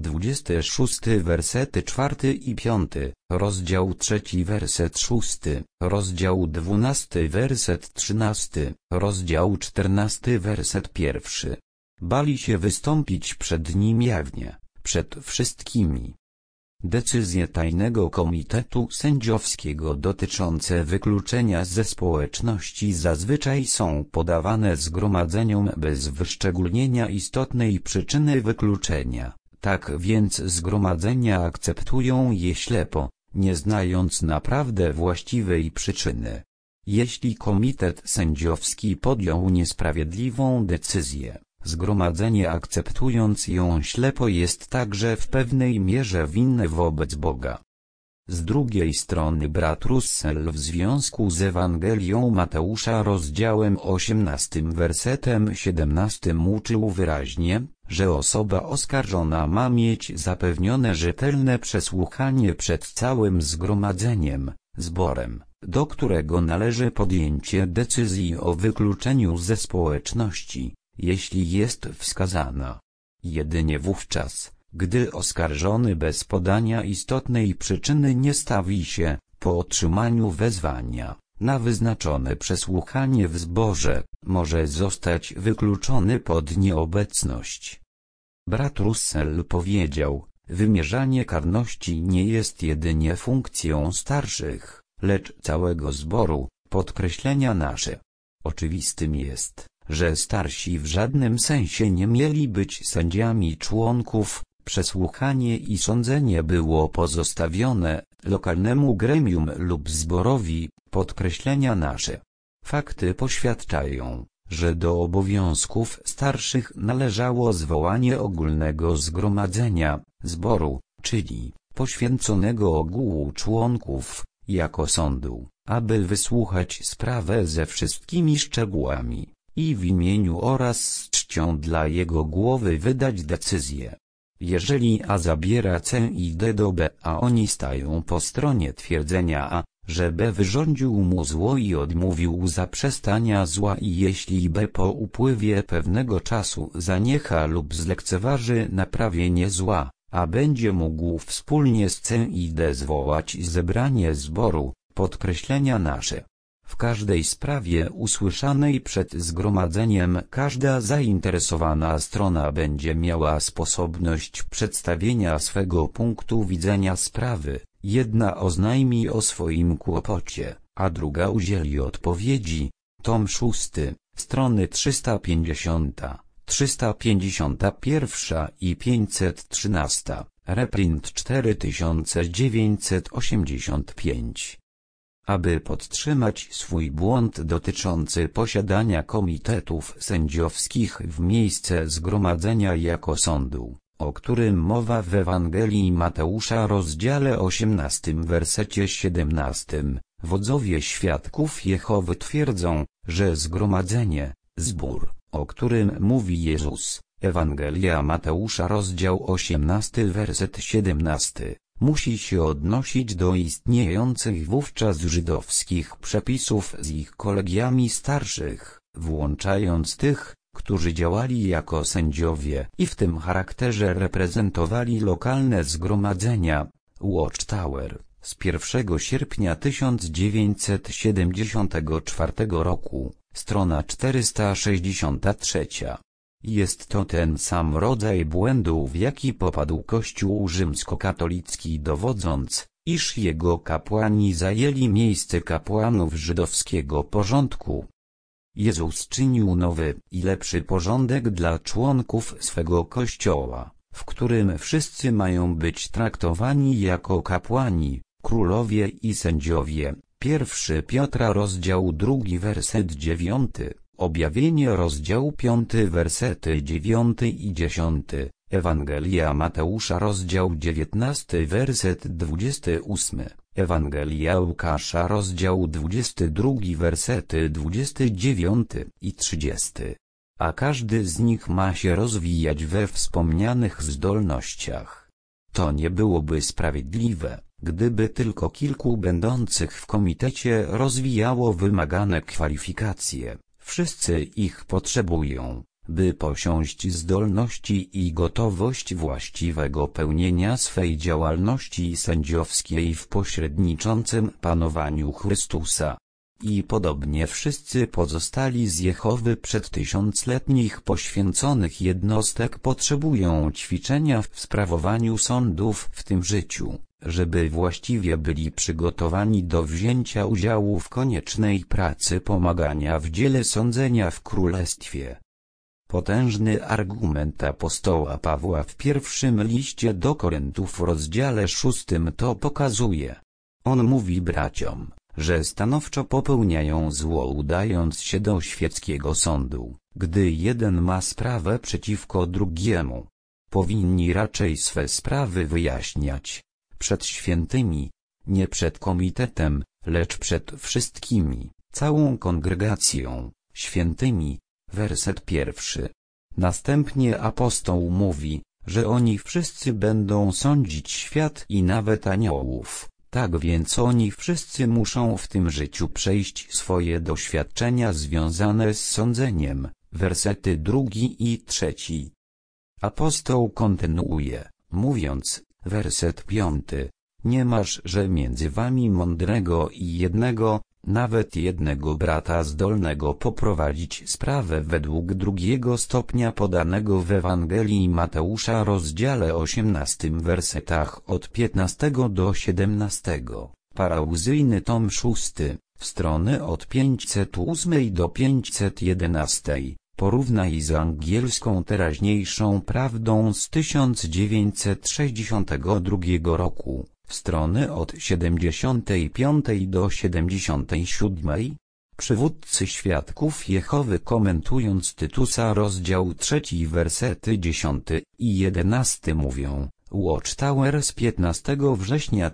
26 wersety 4 i 5, rozdział 3 werset 6, rozdział 12 werset 13, rozdział 14 werset 1. Bali się wystąpić przed Nim jawnie, przed wszystkimi. Decyzje tajnego komitetu sędziowskiego dotyczące wykluczenia ze społeczności zazwyczaj są podawane zgromadzeniom bez wyszczególnienia istotnej przyczyny wykluczenia, tak więc zgromadzenia akceptują je ślepo, nie znając naprawdę właściwej przyczyny. Jeśli komitet sędziowski podjął niesprawiedliwą decyzję, zgromadzenie akceptując ją ślepo jest także w pewnej mierze winne wobec Boga. Z drugiej strony brat Russell w związku z Ewangelią Mateusza rozdziałem 18 wersetem 17 uczył wyraźnie, że osoba oskarżona ma mieć zapewnione rzetelne przesłuchanie przed całym zgromadzeniem, zborem, do którego należy podjęcie decyzji o wykluczeniu ze społeczności, jeśli jest wskazana. Jedynie wówczas, gdy oskarżony bez podania istotnej przyczyny nie stawi się, po otrzymaniu wezwania, na wyznaczone przesłuchanie w zborze, może zostać wykluczony pod nieobecność. Brat Russell powiedział, wymierzanie karności nie jest jedynie funkcją starszych, lecz całego zboru, podkreślenia nasze. Oczywistym jest, że starsi w żadnym sensie nie mieli być sędziami członków, przesłuchanie i sądzenie było pozostawione, lokalnemu gremium lub zborowi, podkreślenia nasze. Fakty poświadczają, że do obowiązków starszych należało zwołanie ogólnego zgromadzenia, zboru, czyli poświęconego ogółu członków, jako sądu, aby wysłuchać sprawę ze wszystkimi szczegółami, i w imieniu oraz z czcią dla jego głowy wydać decyzję. Jeżeli A zabiera C i D do B, a oni stają po stronie twierdzenia A, że B wyrządził mu zło i odmówił zaprzestania zła, i jeśli B po upływie pewnego czasu zaniecha lub zlekceważy naprawienie zła, a będzie mógł wspólnie z C i D zwołać zebranie zboru, podkreślenia nasze. W każdej sprawie usłyszanej przed zgromadzeniem każda zainteresowana strona będzie miała sposobność przedstawienia swego punktu widzenia sprawy. Jedna oznajmi o swoim kłopocie, a druga udzieli odpowiedzi. Tom 6, strony 350, 351 i 513, reprint 4985. Aby podtrzymać swój błąd dotyczący posiadania komitetów sędziowskich w miejsce zgromadzenia jako sądu, o którym mowa w Ewangelii Mateusza rozdziale 18 wersecie 17, wodzowie świadków Jehowy twierdzą, że zgromadzenie, zbór, o którym mówi Jezus, Ewangelia Mateusza rozdział 18 werset 17, musi się odnosić do istniejących wówczas żydowskich przepisów z ich kolegiami starszych, włączając tych, którzy działali jako sędziowie i w tym charakterze reprezentowali lokalne zgromadzenia. Watchtower, z 1 sierpnia 1974 roku, strona 463. Jest to ten sam rodzaj błędu, w jaki popadł Kościół rzymskokatolicki, dowodząc, iż jego kapłani zajęli miejsce kapłanów żydowskiego porządku. Jezus czynił nowy i lepszy porządek dla członków swego Kościoła, w którym wszyscy mają być traktowani jako kapłani, królowie i sędziowie. 1 Piotra rozdział 2 werset 9, Objawienie rozdział 5 wersety 9 i 10, Ewangelia Mateusza rozdział 19 werset 28, Ewangelia Łukasza rozdział 22 wersety 29 i 30. A każdy z nich ma się rozwijać we wspomnianych zdolnościach. To nie byłoby sprawiedliwe, gdyby tylko kilku będących w komitecie rozwijało wymagane kwalifikacje. Wszyscy ich potrzebują, by posiąść zdolności i gotowość właściwego pełnienia swej działalności sędziowskiej w pośredniczącym panowaniu Chrystusa. I podobnie wszyscy pozostali z Jehowy przed tysiącletnich poświęconych jednostek potrzebują ćwiczenia w sprawowaniu sądów w tym życiu, żeby właściwie byli przygotowani do wzięcia udziału w koniecznej pracy pomagania w dziele sądzenia w Królestwie. Potężny argument apostoła Pawła w pierwszym liście do Koryntów w rozdziale 6 to pokazuje. On mówi braciom, że stanowczo popełniają zło, udając się do świeckiego sądu, gdy jeden ma sprawę przeciwko drugiemu. Powinni raczej swe sprawy wyjaśniać przed świętymi, nie przed komitetem, lecz przed wszystkimi, całą kongregacją, świętymi. Werset 1. Następnie apostoł mówi, że oni wszyscy będą sądzić świat i nawet aniołów. Tak więc oni wszyscy muszą w tym życiu przejść swoje doświadczenia związane z sądzeniem. Wersety 2 i 3. Apostoł kontynuuje, mówiąc, werset 5. Nie masz, że między wami mądrego i jednego, nawet jednego brata zdolnego poprowadzić sprawę według drugiego stopnia podanego w Ewangelii Mateusza rozdziale 18 wersetach od 15 do 17. Parauzyjny tom 6, strony od 508 do 511. Porównaj z angielską teraźniejszą prawdą z 1962 roku, strony od 75 do 77. Przywódcy Świadków Jehowy, komentując Tytusa rozdział 3 wersety 10 i 11 mówią: Watchtower z 15 września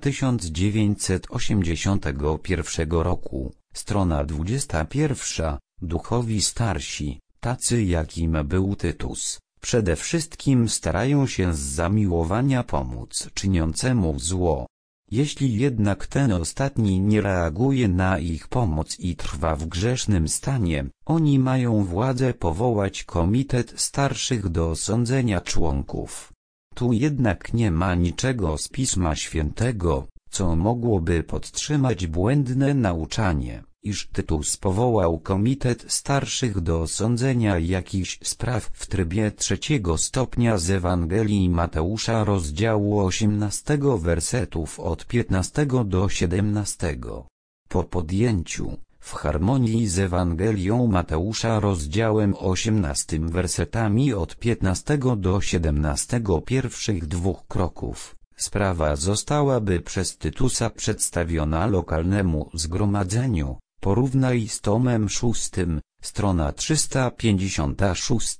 1981 roku, strona 21, duchowi starsi, tacy jakim był Tytus, przede wszystkim starają się z zamiłowania pomóc czyniącemu zło. Jeśli jednak ten ostatni nie reaguje na ich pomoc i trwa w grzesznym stanie, oni mają władzę powołać komitet starszych do osądzenia członków. Tu jednak nie ma niczego z Pisma Świętego, co mogłoby podtrzymać błędne nauczanie, iż Tytus powołał komitet starszych do osądzenia jakichś spraw w trybie 3 stopnia z Ewangelii Mateusza rozdziału 18 wersetów od 15 do 17. Po podjęciu, w harmonii z Ewangelią Mateusza rozdziałem 18 wersetami od 15 do 17 pierwszych 2 kroków, sprawa zostałaby przez Tytusa przedstawiona lokalnemu zgromadzeniu. Porównaj z tomem 6, strona 356.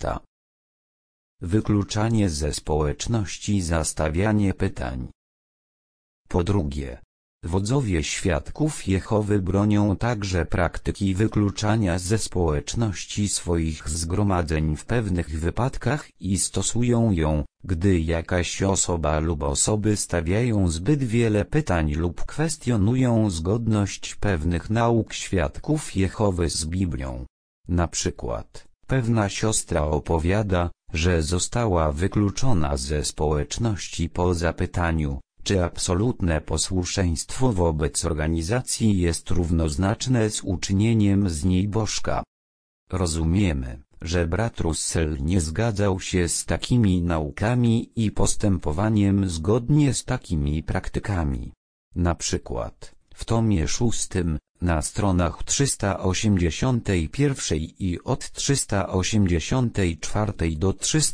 Wykluczanie ze społeczności, zastawianie pytań. Po drugie, wodzowie Świadków Jehowy bronią także praktyki wykluczania ze społeczności swoich zgromadzeń w pewnych wypadkach i stosują ją, gdy jakaś osoba lub osoby stawiają zbyt wiele pytań lub kwestionują zgodność pewnych nauk Świadków Jehowy z Biblią. Na przykład, pewna siostra opowiada, że została wykluczona ze społeczności po zapytaniu, czy absolutne posłuszeństwo wobec organizacji jest równoznaczne z uczynieniem z niej bożka. Rozumiemy, że brat Russell nie zgadzał się z takimi naukami i postępowaniem zgodnie z takimi praktykami. Na przykład, w tomie 6, na stronach 381 i od 384 do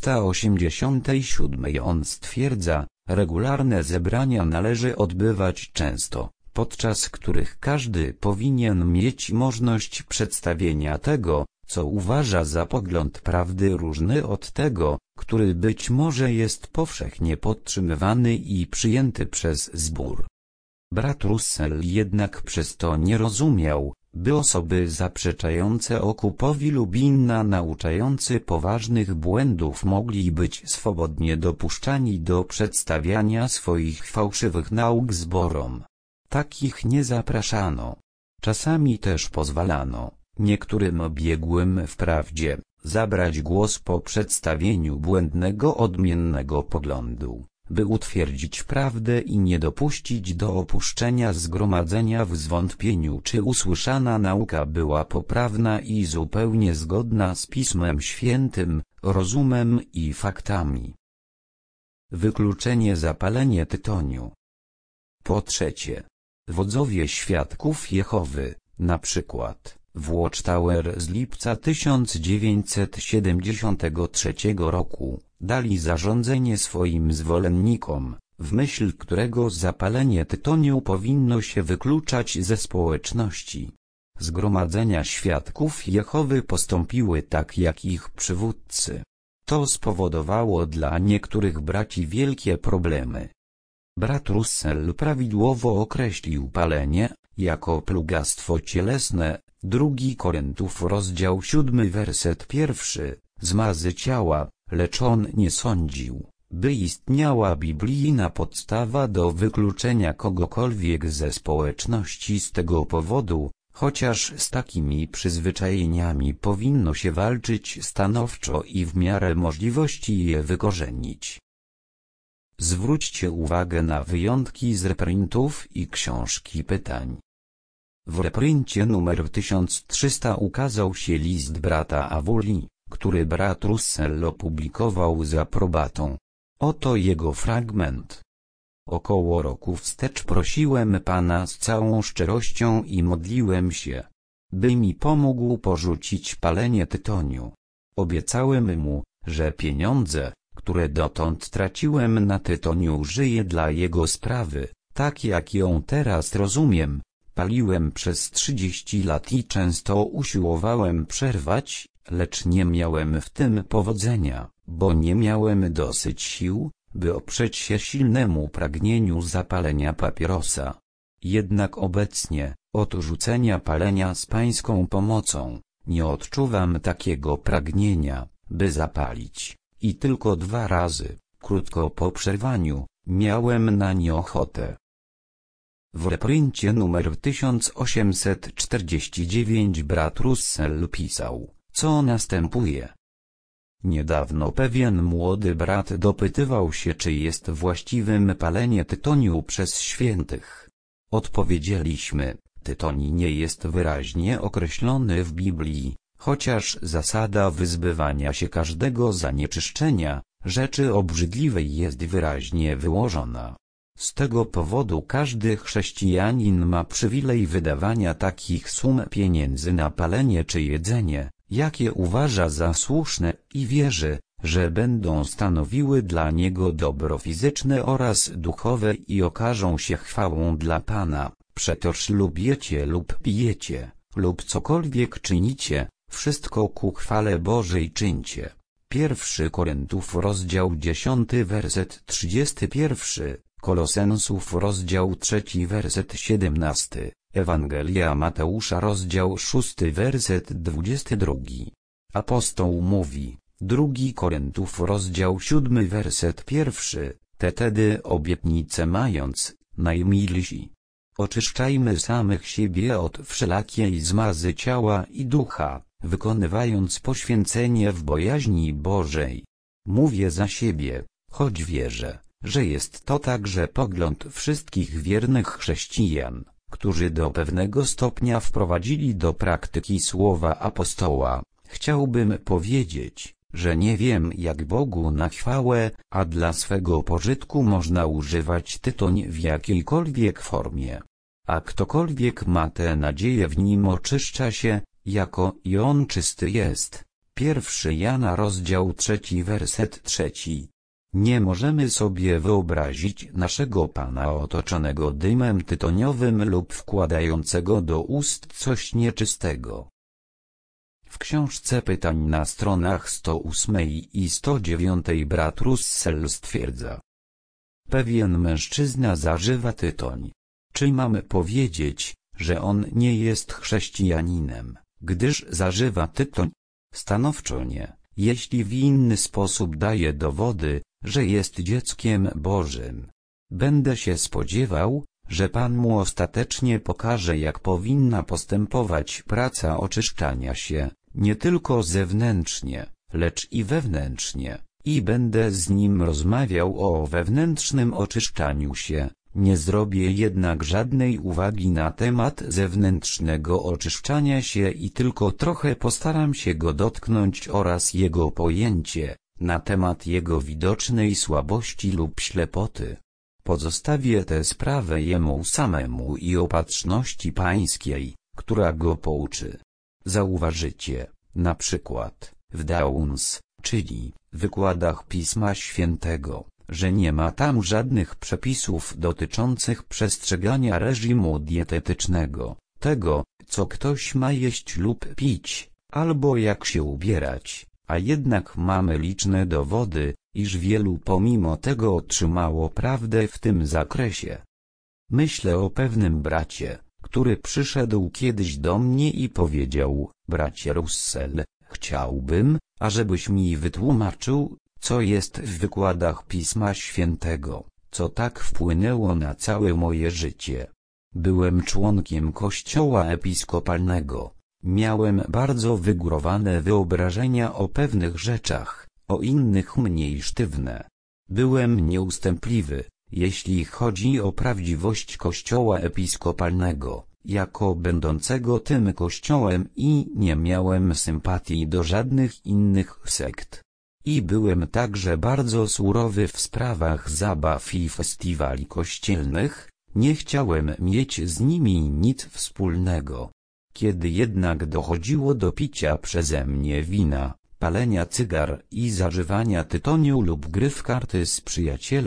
387 on stwierdza: regularne zebrania należy odbywać często, podczas których każdy powinien mieć możliwość przedstawienia tego, co uważa za pogląd prawdy różny od tego, który być może jest powszechnie podtrzymywany i przyjęty przez zbór. Brat Russell jednak przez to nie rozumiał, by osoby zaprzeczające okupowi lub nauczający poważnych błędów mogli być swobodnie dopuszczani do przedstawiania swoich fałszywych nauk zborom. Takich nie zapraszano. Czasami też pozwalano niektórym biegłym wprawdzie zabrać głos po przedstawieniu błędnego odmiennego poglądu, by utwierdzić prawdę i nie dopuścić do opuszczenia zgromadzenia w zwątpieniu, czy usłyszana nauka była poprawna i zupełnie zgodna z Pismem Świętym, rozumem i faktami. Wykluczenie, zapalenie tytoniu. Po trzecie, wodzowie Świadków Jehowy, na przykład w Watchtower z lipca 1973 roku, dali zarządzenie swoim zwolennikom, w myśl którego zapalenie tytoniu powinno się wykluczać ze społeczności. Zgromadzenia Świadków Jehowy postąpiły tak jak ich przywódcy. To spowodowało dla niektórych braci wielkie problemy. Brat Russell prawidłowo określił palenie jako plugastwo cielesne. 2 Koryntów rozdział 7 werset 1, zmazy ciała, lecz on nie sądził, by istniała biblijna podstawa do wykluczenia kogokolwiek ze społeczności z tego powodu, chociaż z takimi przyzwyczajeniami powinno się walczyć stanowczo i w miarę możliwości je wykorzenić. Zwróćcie uwagę na wyjątki z reprintów i książki pytań. W repryncie numer 1300 ukazał się list brata Awuli, który brat Russell opublikował z aprobatą. Oto jego fragment. Około roku wstecz prosiłem Pana z całą szczerością i modliłem się, by mi pomógł porzucić palenie tytoniu. Obiecałem mu, że pieniądze, które dotąd traciłem na tytoniu, użyję dla jego sprawy, tak jak ją teraz rozumiem. Paliłem przez 30 lat i często usiłowałem przerwać, lecz nie miałem w tym powodzenia, bo nie miałem dosyć sił, by oprzeć się silnemu pragnieniu zapalenia papierosa. Jednak obecnie, od rzucenia palenia z pańską pomocą, nie odczuwam takiego pragnienia, by zapalić, i tylko 2 razy, krótko po przerwaniu, miałem na nie ochotę. W repryncie numer 1849 brat Russell pisał, co następuje. Niedawno pewien młody brat dopytywał się, czy jest właściwym palenie tytoniu przez świętych. Odpowiedzieliśmy, tytoń nie jest wyraźnie określony w Biblii, chociaż zasada wyzbywania się każdego zanieczyszczenia, rzeczy obrzydliwej jest wyraźnie wyłożona. Z tego powodu każdy chrześcijanin ma przywilej wydawania takich sum pieniędzy na palenie czy jedzenie, jakie uważa za słuszne i wierzy, że będą stanowiły dla niego dobro fizyczne oraz duchowe i okażą się chwałą dla Pana. Przetoż lub jecie lub pijecie, lub cokolwiek czynicie, wszystko ku chwale Bożej czyńcie. 1 Koryntiów rozdział 10 werset 31, Kolosensów rozdział 3 werset 17, Ewangelia Mateusza rozdział 6 werset 22. Apostoł mówi, 2 Koryntiów rozdział 7 werset 1, te tedy obietnice mając, najmilsi. Oczyszczajmy samych siebie od wszelakiej zmazy ciała i ducha, wykonywając poświęcenie w bojaźni Bożej. Mówię za siebie, choć wierzę, że jest to także pogląd wszystkich wiernych chrześcijan, którzy do pewnego stopnia wprowadzili do praktyki słowa apostoła. Chciałbym powiedzieć, że nie wiem, jak Bogu na chwałę, a dla swego pożytku można używać tytoń w jakiejkolwiek formie. A ktokolwiek ma tę nadzieję w nim oczyszcza się, jako i on czysty jest. 1 Jana rozdział 3 werset 3. Nie możemy sobie wyobrazić naszego Pana otoczonego dymem tytoniowym lub wkładającego do ust coś nieczystego. W książce pytań na stronach 108 i 109 brat Russell stwierdza. Pewien mężczyzna zażywa tytoń. Czy mamy powiedzieć, że on nie jest chrześcijaninem, gdyż zażywa tytoń? Stanowczo nie, jeśli w inny sposób daje dowody, że jest dzieckiem Bożym. Będę się spodziewał, że Pan mu ostatecznie pokaże, jak powinna postępować praca oczyszczania się, nie tylko zewnętrznie, lecz i wewnętrznie, i będę z nim rozmawiał o wewnętrznym oczyszczaniu się. Nie zrobię jednak żadnej uwagi na temat zewnętrznego oczyszczania się i tylko trochę postaram się go dotknąć oraz jego pojęcie, na temat jego widocznej słabości lub ślepoty. Pozostawię tę sprawę jemu samemu i opatrzności pańskiej, która go pouczy. Zauważycie, na przykład, w Downs, czyli wykładach Pisma Świętego, że nie ma tam żadnych przepisów dotyczących przestrzegania reżimu dietetycznego, tego, co ktoś ma jeść lub pić, albo jak się ubierać, a jednak mamy liczne dowody, iż wielu pomimo tego otrzymało prawdę w tym zakresie. Myślę o pewnym bracie, który przyszedł kiedyś do mnie i powiedział, bracie Russell, chciałbym, ażebyś mi wytłumaczył, co jest w wykładach Pisma Świętego, co tak wpłynęło na całe moje życie. Byłem członkiem kościoła episkopalnego, miałem bardzo wygórowane wyobrażenia o pewnych rzeczach, o innych mniej sztywne. Byłem nieustępliwy, jeśli chodzi o prawdziwość kościoła episkopalnego, jako będącego tym kościołem i nie miałem sympatii do żadnych innych sekt. I byłem także bardzo surowy w sprawach zabaw i festiwali kościelnych, nie chciałem mieć z nimi nic wspólnego. Kiedy jednak dochodziło do picia przeze mnie wina, palenia cygar i zażywania tytoniu lub gry w karty z przyjacielem,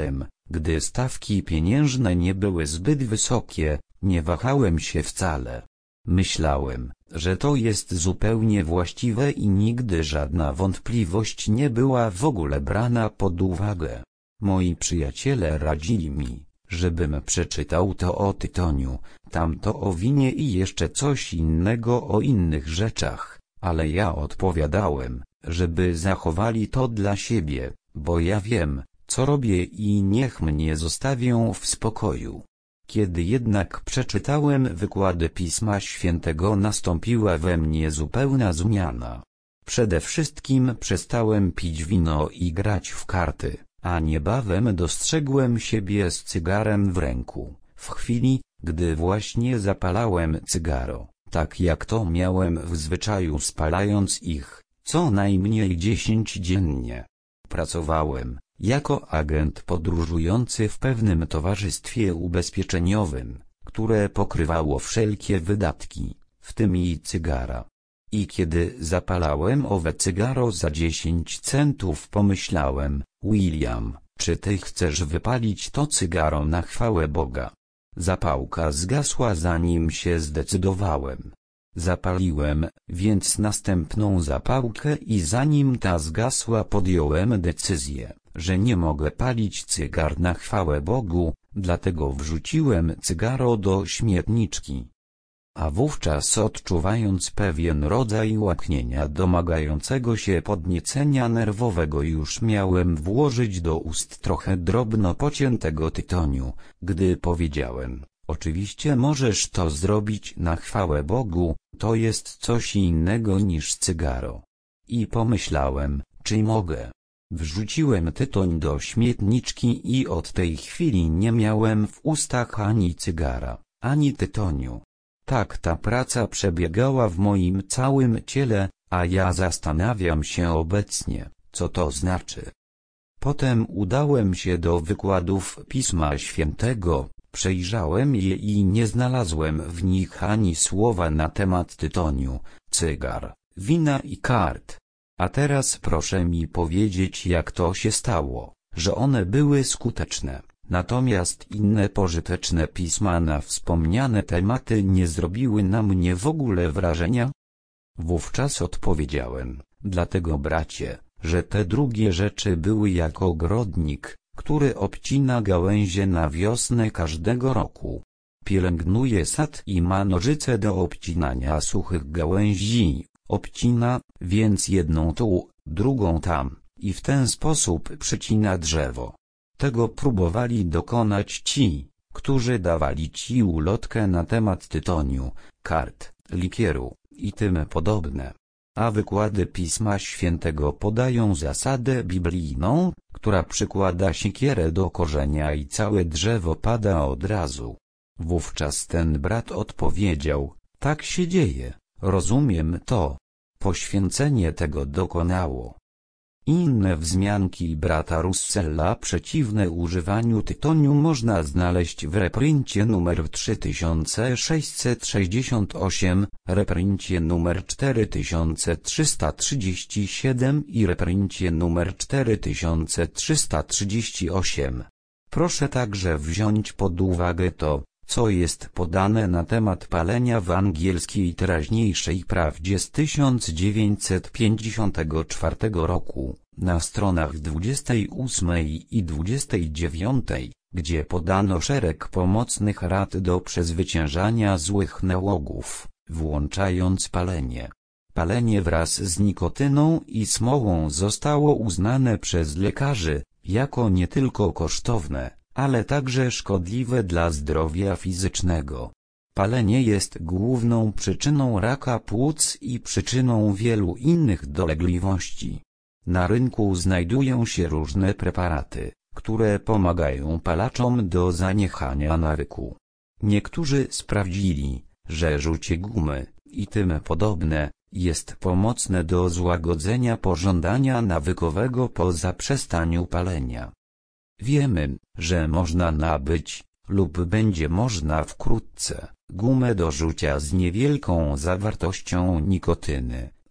Gdy stawki pieniężne nie były zbyt wysokie, nie wahałem się wcale. Myślałem, że to jest zupełnie właściwe i nigdy żadna wątpliwość nie była w ogóle brana pod uwagę. Moi przyjaciele radzili mi, żebym przeczytał to o tytoniu, tamto o winie i jeszcze coś innego o innych rzeczach, ale ja odpowiadałem, żeby zachowali to dla siebie, bo ja wiem, co robię i niech mnie zostawią w spokoju. Kiedy jednak przeczytałem wykłady Pisma Świętego, nastąpiła we mnie zupełna zmiana. Przede wszystkim przestałem pić wino i grać w karty, a niebawem dostrzegłem siebie z cygarem w ręku, w chwili, gdy właśnie zapalałem cygaro, tak jak to miałem w zwyczaju, spalając ich co najmniej 10 dziennie. Pracowałem jako agent podróżujący w pewnym towarzystwie ubezpieczeniowym, które pokrywało wszelkie wydatki, w tym i cygara. I kiedy zapalałem owe cygaro za 10 centów, pomyślałem: William, czy ty chcesz wypalić to cygaro na chwałę Boga? Zapałka zgasła, zanim się zdecydowałem. Zapaliłem więc następną zapałkę i zanim ta zgasła, podjąłem decyzję, że nie mogę palić cygar na chwałę Bogu, dlatego wrzuciłem cygaro do śmietniczki. A wówczas, odczuwając pewien rodzaj łaknienia domagającego się podniecenia nerwowego, już miałem włożyć do ust trochę drobno pociętego tytoniu, gdy powiedziałem: oczywiście możesz to zrobić na chwałę Bogu, to jest coś innego niż cygaro. I pomyślałem: czy mogę? Wrzuciłem tytoń do śmietniczki i od tej chwili nie miałem w ustach ani cygara, ani tytoniu. Tak ta praca przebiegała w moim całym ciele, a ja zastanawiam się obecnie, co to znaczy. Potem udałem się do wykładów Pisma Świętego, przejrzałem je i nie znalazłem w nich ani słowa na temat tytoniu, cygar, wina i kart. A teraz proszę mi powiedzieć, jak to się stało, że one były skuteczne, natomiast inne pożyteczne pisma na wspomniane tematy nie zrobiły na mnie w ogóle wrażenia? Wówczas odpowiedziałem: dlatego, bracie, że te drugie rzeczy były jak ogrodnik, który obcina gałęzie na wiosnę każdego roku. Pielęgnuje sad i ma nożyce do obcinania suchych gałęzi, obcina więc jedną tu, drugą tam, i w ten sposób przycina drzewo. Tego próbowali dokonać ci, którzy dawali ci ulotkę na temat tytoniu, kart, likieru i tym podobne. A wykłady Pisma Świętego podają zasadę biblijną, która przykłada siekierę do korzenia i całe drzewo pada od razu. Wówczas ten brat odpowiedział: tak się dzieje, rozumiem to. Poświęcenie tego dokonało. Inne wzmianki brata Russella przeciwne używaniu tytoniu można znaleźć w repryncie nr 3668, repryncie nr 4337 i repryncie nr 4338. Proszę także wziąć pod uwagę to, co jest podane na temat palenia w angielskiej teraźniejszej prawdzie z 1954 roku, na stronach 28 i 29, gdzie podano szereg pomocnych rad do przezwyciężania złych nałogów, włączając palenie. Palenie wraz z nikotyną i smołą zostało uznane przez lekarzy jako nie tylko kosztowne, ale także szkodliwe dla zdrowia fizycznego. Palenie jest główną przyczyną raka płuc i przyczyną wielu innych dolegliwości. Na rynku znajdują się różne preparaty, które pomagają palaczom do zaniechania nawyku. Niektórzy sprawdzili, że rzucie gumy i tym podobne jest pomocne do złagodzenia pożądania nawykowego po zaprzestaniu palenia. Wiemy, że można nabyć, lub będzie można wkrótce, gumę do rzucia z niewielką zawartością nikotyny,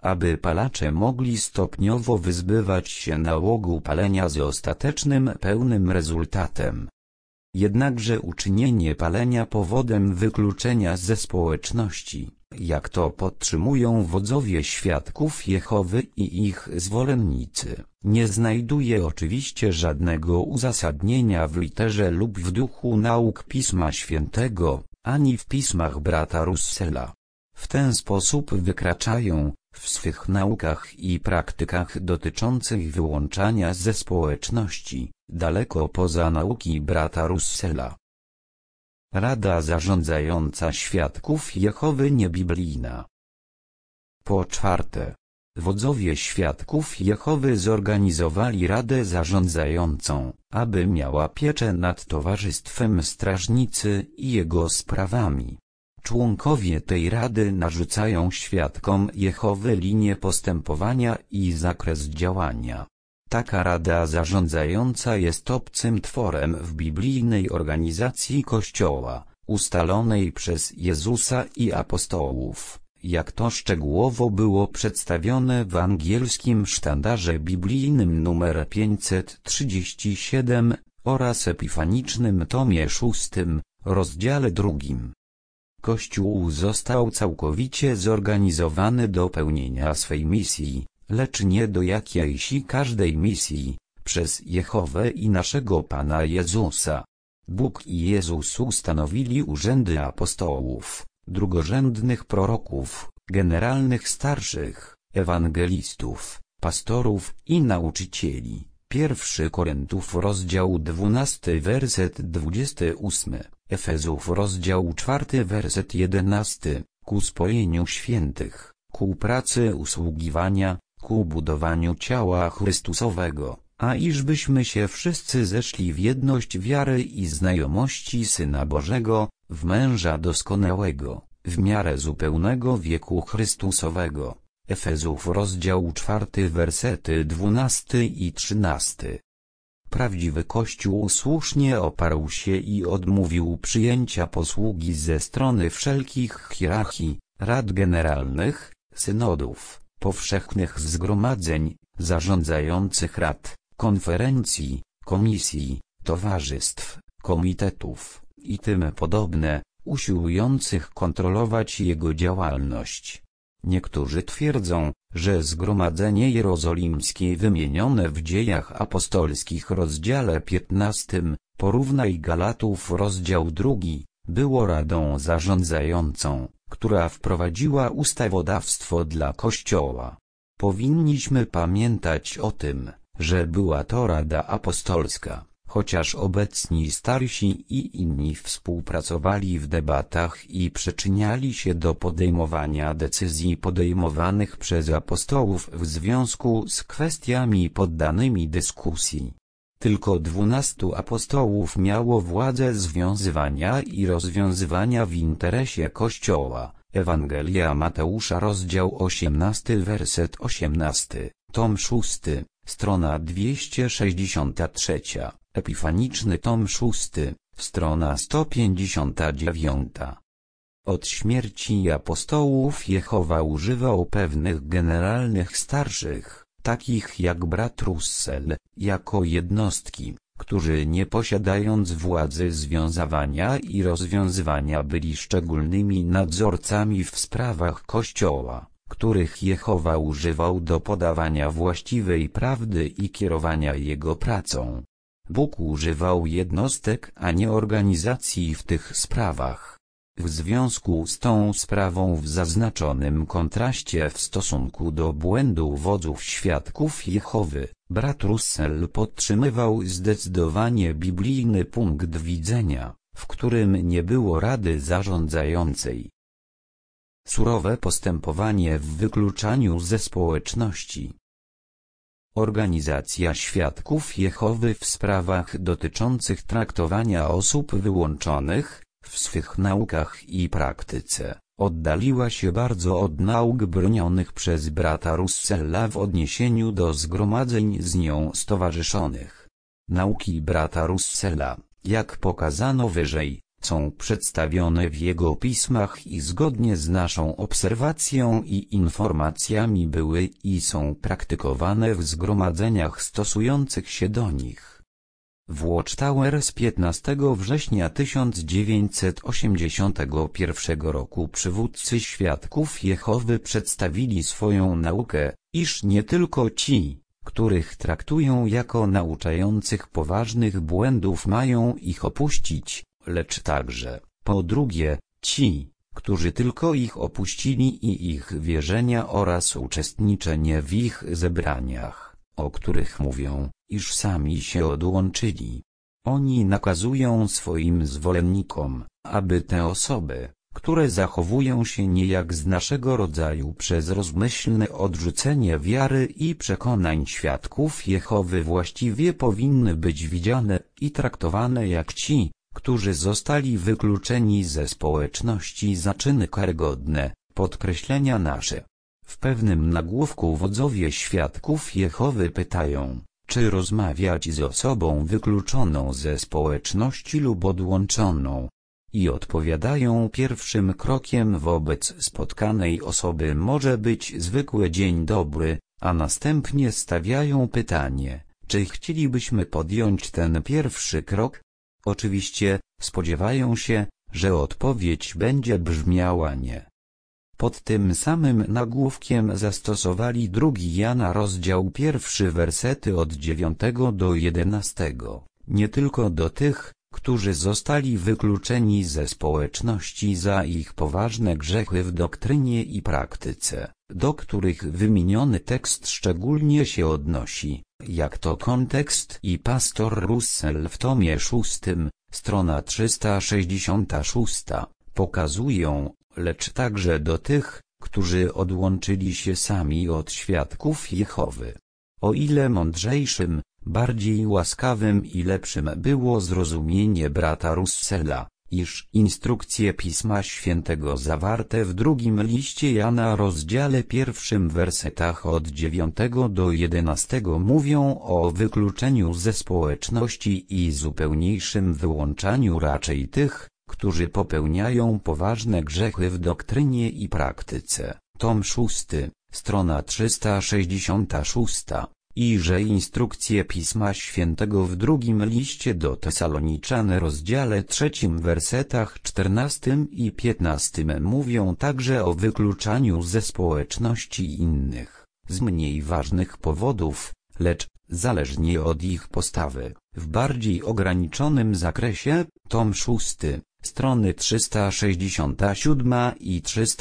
aby palacze mogli stopniowo wyzbywać się nałogu palenia z ostatecznym pełnym rezultatem. Jednakże uczynienie palenia powodem wykluczenia ze społeczności, jak to podtrzymują wodzowie Świadków Jehowy i ich zwolennicy, nie znajduje oczywiście żadnego uzasadnienia w literze lub w duchu nauk Pisma Świętego, ani w pismach brata Russella. W ten sposób wykraczają, w swych naukach i praktykach dotyczących wyłączania ze społeczności, daleko poza nauki brata Russella. Rada Zarządzająca Świadków Jehowy niebiblijna. Po czwarte, wodzowie Świadków Jehowy zorganizowali Radę Zarządzającą, aby miała pieczę nad Towarzystwem Strażnicy i jego sprawami. Członkowie tej rady narzucają Świadkom Jehowy linię postępowania i zakres działania. Taka rada zarządzająca jest obcym tworem w biblijnej organizacji Kościoła, ustalonej przez Jezusa i apostołów, jak to szczegółowo było przedstawione w angielskim sztandarze biblijnym nr 537 oraz epifanicznym tomie 6, rozdziale 2. Kościół został całkowicie zorganizowany do pełnienia swej misji, lecz nie do jakiejś każdej misji, przez Jehowę i naszego Pana Jezusa. Bóg i Jezus ustanowili urzędy apostołów, drugorzędnych proroków, generalnych starszych, ewangelistów, pastorów i nauczycieli. 1 Koryntiów rozdział 12 werset 28, Efezów rozdział 4 werset 11, ku spojeniu świętych, ku pracy usługiwania, ku budowaniu ciała Chrystusowego, a iżbyśmy się wszyscy zeszli w jedność wiary i znajomości Syna Bożego, w męża doskonałego, w miarę zupełnego wieku Chrystusowego. Efezów rozdział 4 wersety 12 i 13. Prawdziwy Kościół słusznie oparł się i odmówił przyjęcia posługi ze strony wszelkich hierarchii, rad generalnych, synodów, powszechnych zgromadzeń, zarządzających rad, konferencji, komisji, towarzystw, komitetów i tym podobne, usiłujących kontrolować jego działalność. Niektórzy twierdzą, że Zgromadzenie Jerozolimskie wymienione w Dziejach Apostolskich rozdziale 15, porównaj Galatów rozdział 2, było radą zarządzającą, która wprowadziła ustawodawstwo dla Kościoła. Powinniśmy pamiętać o tym, że była to Rada Apostolska, chociaż obecni starsi i inni współpracowali w debatach i przyczyniali się do podejmowania decyzji podejmowanych przez apostołów w związku z kwestiami poddanymi dyskusji. Tylko 12 apostołów miało władzę związywania i rozwiązywania w interesie Kościoła. Ewangelia Mateusza rozdział 18 werset 18, tom 6, strona 263, epifaniczny tom 6, strona 159. Od śmierci apostołów Jehowa używał pewnych generalnych starszych, takich jak brat Russell, jako jednostki, którzy nie posiadając władzy związywania i rozwiązywania byli szczególnymi nadzorcami w sprawach Kościoła, których Jehowa używał do podawania właściwej prawdy i kierowania jego pracą. Bóg używał jednostek, a nie organizacji w tych sprawach. W związku z tą sprawą w zaznaczonym kontraście w stosunku do błędu wodzów Świadków Jehowy, brat Russell podtrzymywał zdecydowanie biblijny punkt widzenia, w którym nie było rady zarządzającej. Surowe postępowanie w wykluczaniu ze społeczności. Organizacja Świadków Jehowy w sprawach dotyczących traktowania osób wyłączonych, w swych naukach i praktyce, oddaliła się bardzo od nauk bronionych przez brata Russella w odniesieniu do zgromadzeń z nią stowarzyszonych. Nauki brata Russella, jak pokazano wyżej, są przedstawione w jego pismach i zgodnie z naszą obserwacją i informacjami były i są praktykowane w zgromadzeniach stosujących się do nich. W Watchtower z 15 września 1981 roku przywódcy Świadków Jehowy przedstawili swoją naukę, iż nie tylko ci, których traktują jako nauczających poważnych błędów, mają ich opuścić, lecz także, po drugie, ci, którzy tylko ich opuścili i ich wierzenia oraz uczestniczenie w ich zebraniach, o których mówią, iż sami się odłączyli. Oni nakazują swoim zwolennikom, aby te osoby, które zachowują się niejak z naszego rodzaju przez rozmyślne odrzucenie wiary i przekonań Świadków Jehowy, właściwie powinny być widziane i traktowane jak ci, którzy zostali wykluczeni ze społeczności za czyny karygodne, podkreślenia nasze. W pewnym nagłówku wodzowie Świadków Jehowy pytają, czy rozmawiać z osobą wykluczoną ze społeczności lub odłączoną. I odpowiadają, pierwszym krokiem wobec spotkanej osoby może być zwykły dzień dobry, a następnie stawiają pytanie, czy chcielibyśmy podjąć ten pierwszy krok? Oczywiście, spodziewają się, że odpowiedź będzie brzmiała nie. Pod tym samym nagłówkiem zastosowali 2 Jana rozdział 1 wersety od 9 do 11, nie tylko do tych, którzy zostali wykluczeni ze społeczności za ich poważne grzechy w doktrynie i praktyce, do których wymieniony tekst szczególnie się odnosi, jak to kontekst i pastor Russell w tomie 6, strona 366, pokazują, lecz także do tych, którzy odłączyli się sami od Świadków Jehowy. O ile mądrzejszym, bardziej łaskawym i lepszym było zrozumienie brata Russella, iż instrukcje Pisma Świętego zawarte w 2 liście Jana rozdziale 1 wersetach od 9 do 11 mówią o wykluczeniu ze społeczności i zupełniejszym wyłączaniu raczej tych, którzy popełniają poważne grzechy w doktrynie i praktyce, tom 6, strona 366, i że instrukcje Pisma Świętego w 2 liście do Tesaloniczan rozdziale 3 wersetach 14 i 15 mówią także o wykluczaniu ze społeczności innych, z mniej ważnych powodów, lecz, zależnie od ich postawy, w bardziej ograniczonym zakresie, tom 6, strony 367 i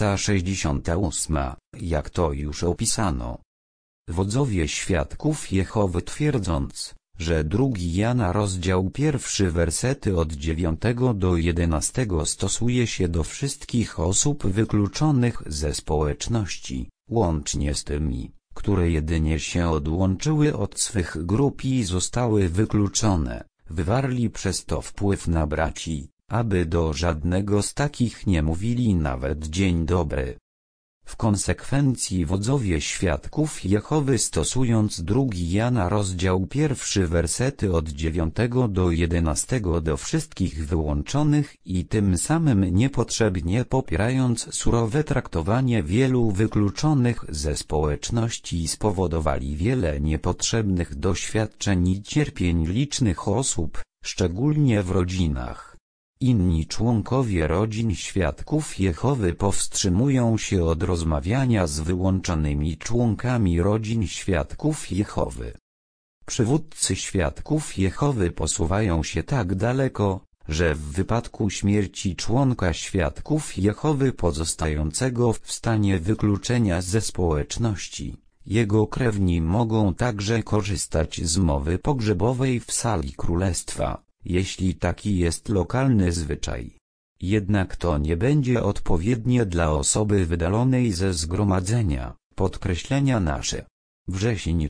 368, jak to już opisano. Wodzowie Świadków Jehowy, twierdząc, że 2 Jana rozdział 1 wersety od 9 do 11 stosuje się do wszystkich osób wykluczonych ze społeczności, łącznie z tymi, które jedynie się odłączyły od swych grup i zostały wykluczone, wywarli przez to wpływ na braci, aby do żadnego z takich nie mówili nawet dzień dobry. W konsekwencji wodzowie Świadków Jehowy, stosując 2 Jana rozdział 1 wersety od 9 do 11 do wszystkich wyłączonych i tym samym niepotrzebnie popierając surowe traktowanie wielu wykluczonych ze społeczności, spowodowali wiele niepotrzebnych doświadczeń i cierpień licznych osób, szczególnie w rodzinach. Inni członkowie rodzin Świadków Jehowy powstrzymują się od rozmawiania z wyłączonymi członkami rodzin Świadków Jehowy. Przywódcy Świadków Jehowy posuwają się tak daleko, że w wypadku śmierci członka Świadków Jehowy pozostającego w stanie wykluczenia ze społeczności, jego krewni mogą także korzystać z mowy pogrzebowej w sali królestwa, jeśli taki jest lokalny zwyczaj. Jednak to nie będzie odpowiednie dla osoby wydalonej ze zgromadzenia, podkreślenia nasze. Wrzesień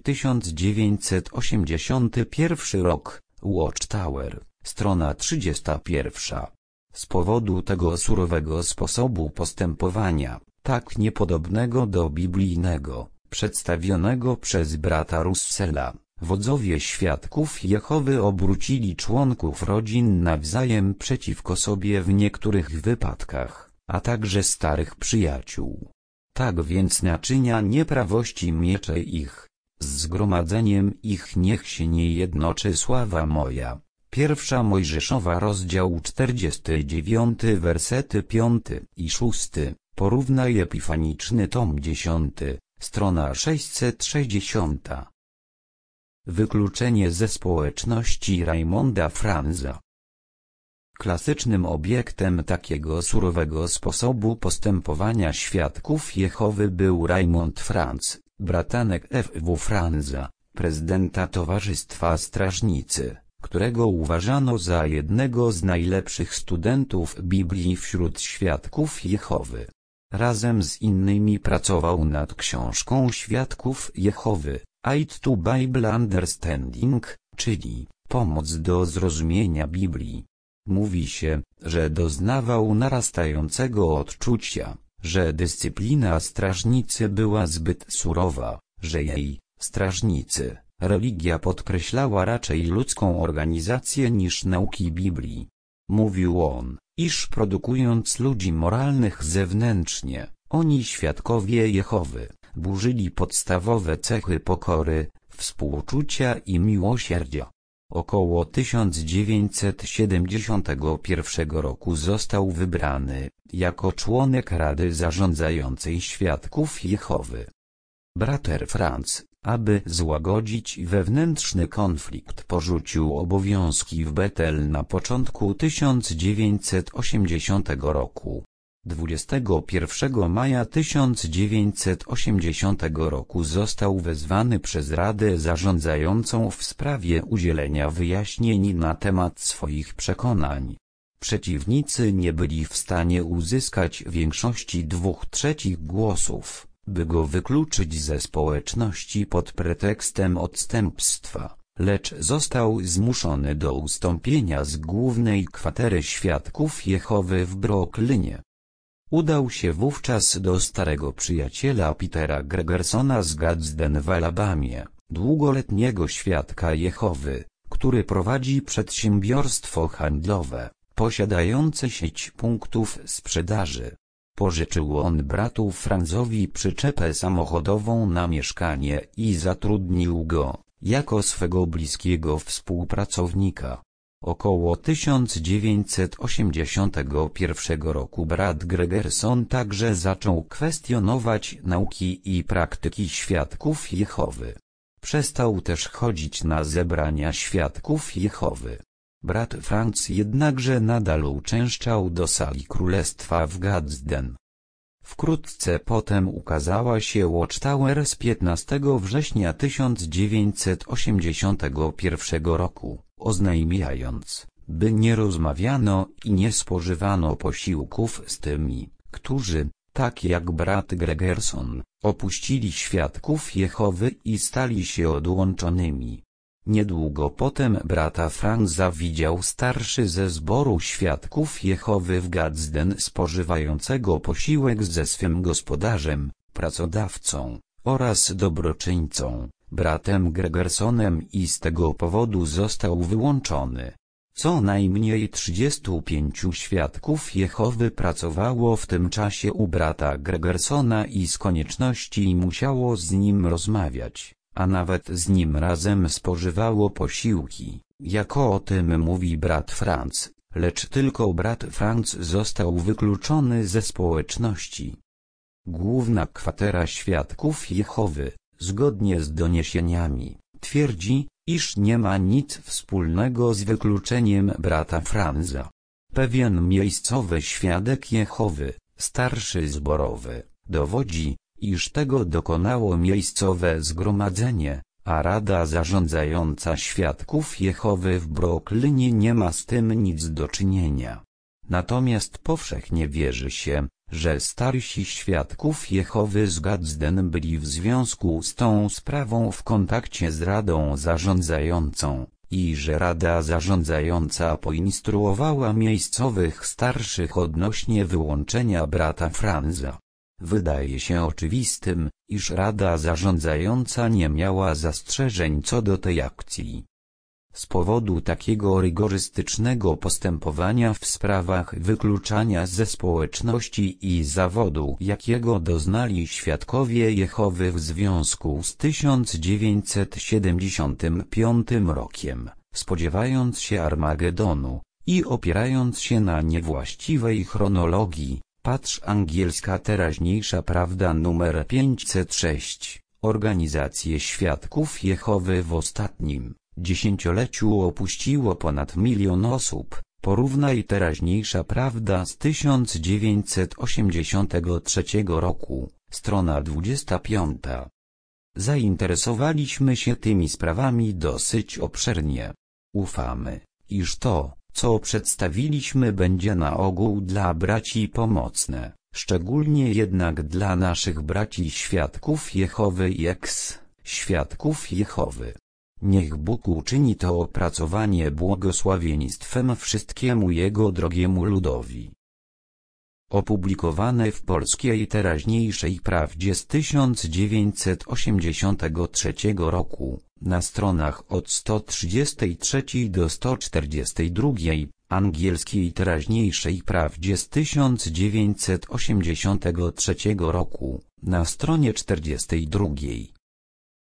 1981 rok, Watchtower, strona 31. Z powodu tego surowego sposobu postępowania, tak niepodobnego do biblijnego, przedstawionego przez brata Russella, Wodzowie Świadków Jehowy obrócili członków rodzin nawzajem przeciwko sobie w niektórych wypadkach, a także starych przyjaciół. Tak więc naczynia nieprawości miecze ich, z zgromadzeniem ich niech się nie jednoczy sława moja. Pierwsza Mojżeszowa rozdział 49 wersety 5 i 6, porównaj Epifaniczny tom 10, strona 660. Wykluczenie ze społeczności Raymonda Franza. Klasycznym obiektem takiego surowego sposobu postępowania Świadków Jehowy był Raymond Franz, bratanek F.W. Franza, prezydenta Towarzystwa Strażnicy, którego uważano za jednego z najlepszych studentów Biblii wśród Świadków Jehowy. Razem z innymi pracował nad książką Świadków Jehowy, Aid to Bible Understanding, czyli Pomoc do zrozumienia Biblii. Mówi się, że doznawał narastającego odczucia, że dyscyplina strażnicy była zbyt surowa, że jej, strażnicy, religia podkreślała raczej ludzką organizację niż nauki Biblii. Mówił on, iż produkując ludzi moralnych zewnętrznie, oni Świadkowie Jehowy, burzyli podstawowe cechy pokory, współczucia i miłosierdzia. Około 1971 roku został wybrany, jako członek Rady Zarządzającej Świadków Jehowy. Brater Franz, aby złagodzić wewnętrzny konflikt, porzucił obowiązki w Betel na początku 1980 roku. 21 maja 1980 roku został wezwany przez Radę Zarządzającą w sprawie udzielenia wyjaśnień na temat swoich przekonań. Przeciwnicy nie byli w stanie uzyskać większości 2/3 głosów, by go wykluczyć ze społeczności pod pretekstem odstępstwa, lecz został zmuszony do ustąpienia z głównej kwatery Świadków Jehowy w Brooklynie. Udał się wówczas do starego przyjaciela Petera Gregersona z Gadsden w Alabamie, długoletniego świadka Jehowy, który prowadzi przedsiębiorstwo handlowe, posiadające sieć punktów sprzedaży. Pożyczył on bratu Franzowi przyczepę samochodową na mieszkanie i zatrudnił go, jako swego bliskiego współpracownika. Około 1981 roku brat Gregerson także zaczął kwestionować nauki i praktyki Świadków Jehowy. Przestał też chodzić na zebrania Świadków Jehowy. Brat Franz jednakże nadal uczęszczał do sali królestwa w Gadsden. Wkrótce potem ukazała się Watchtower z 15 września 1981 roku, oznajmiając, by nie rozmawiano i nie spożywano posiłków z tymi, którzy, tak jak brat Gregerson, opuścili Świadków Jehowy i stali się odłączonymi. Niedługo potem brata Franza widział starszy ze zboru Świadków Jehowy w Gadsden spożywającego posiłek ze swym gospodarzem, pracodawcą, oraz dobroczyńcą, bratem Gregersonem i z tego powodu został wyłączony. Co najmniej 35 Świadków Jehowy pracowało w tym czasie u brata Gregersona i z konieczności musiało z nim rozmawiać, a nawet z nim razem spożywało posiłki, jako o tym mówi brat Franz, lecz tylko brat Franz został wykluczony ze społeczności. Główna kwatera Świadków Jehowy, zgodnie z doniesieniami, twierdzi, iż nie ma nic wspólnego z wykluczeniem brata Franza. Pewien miejscowy świadek Jehowy, starszy zborowy, dowodzi, iż tego dokonało miejscowe zgromadzenie, a Rada Zarządzająca Świadków Jehowy w Brooklynie nie ma z tym nic do czynienia. Natomiast powszechnie wierzy się, że starsi Świadków Jehowy z Gadsden byli w związku z tą sprawą w kontakcie z Radą Zarządzającą, i że Rada Zarządzająca poinstruowała miejscowych starszych odnośnie wyłączenia brata Franza. Wydaje się oczywistym, iż Rada Zarządzająca nie miała zastrzeżeń co do tej akcji. Z powodu takiego rygorystycznego postępowania w sprawach wykluczania ze społeczności i zawodu, jakiego doznali świadkowie Jehowy w związku z 1975 rokiem, spodziewając się Armagedonu, i opierając się na niewłaściwej chronologii, patrz angielska teraźniejsza prawda numer 506, Organizację Świadków Jehowy w ostatnim dziesięcioleciu opuściło ponad 1 milion osób, porównaj teraźniejsza prawda z 1983 roku, strona 25. Zainteresowaliśmy się tymi sprawami dosyć obszernie. Ufamy, iż to, co przedstawiliśmy, będzie na ogół dla braci pomocne, szczególnie jednak dla naszych braci świadków Jehowy i świadków Jehowy. Niech Bóg uczyni to opracowanie błogosławieństwem wszystkiemu Jego drogiemu ludowi. Opublikowane w Polskiej Teraźniejszej Prawdzie z 1983 roku, na stronach od 133 do 142, Angielskiej Teraźniejszej Prawdzie z 1983 roku, na stronie 42.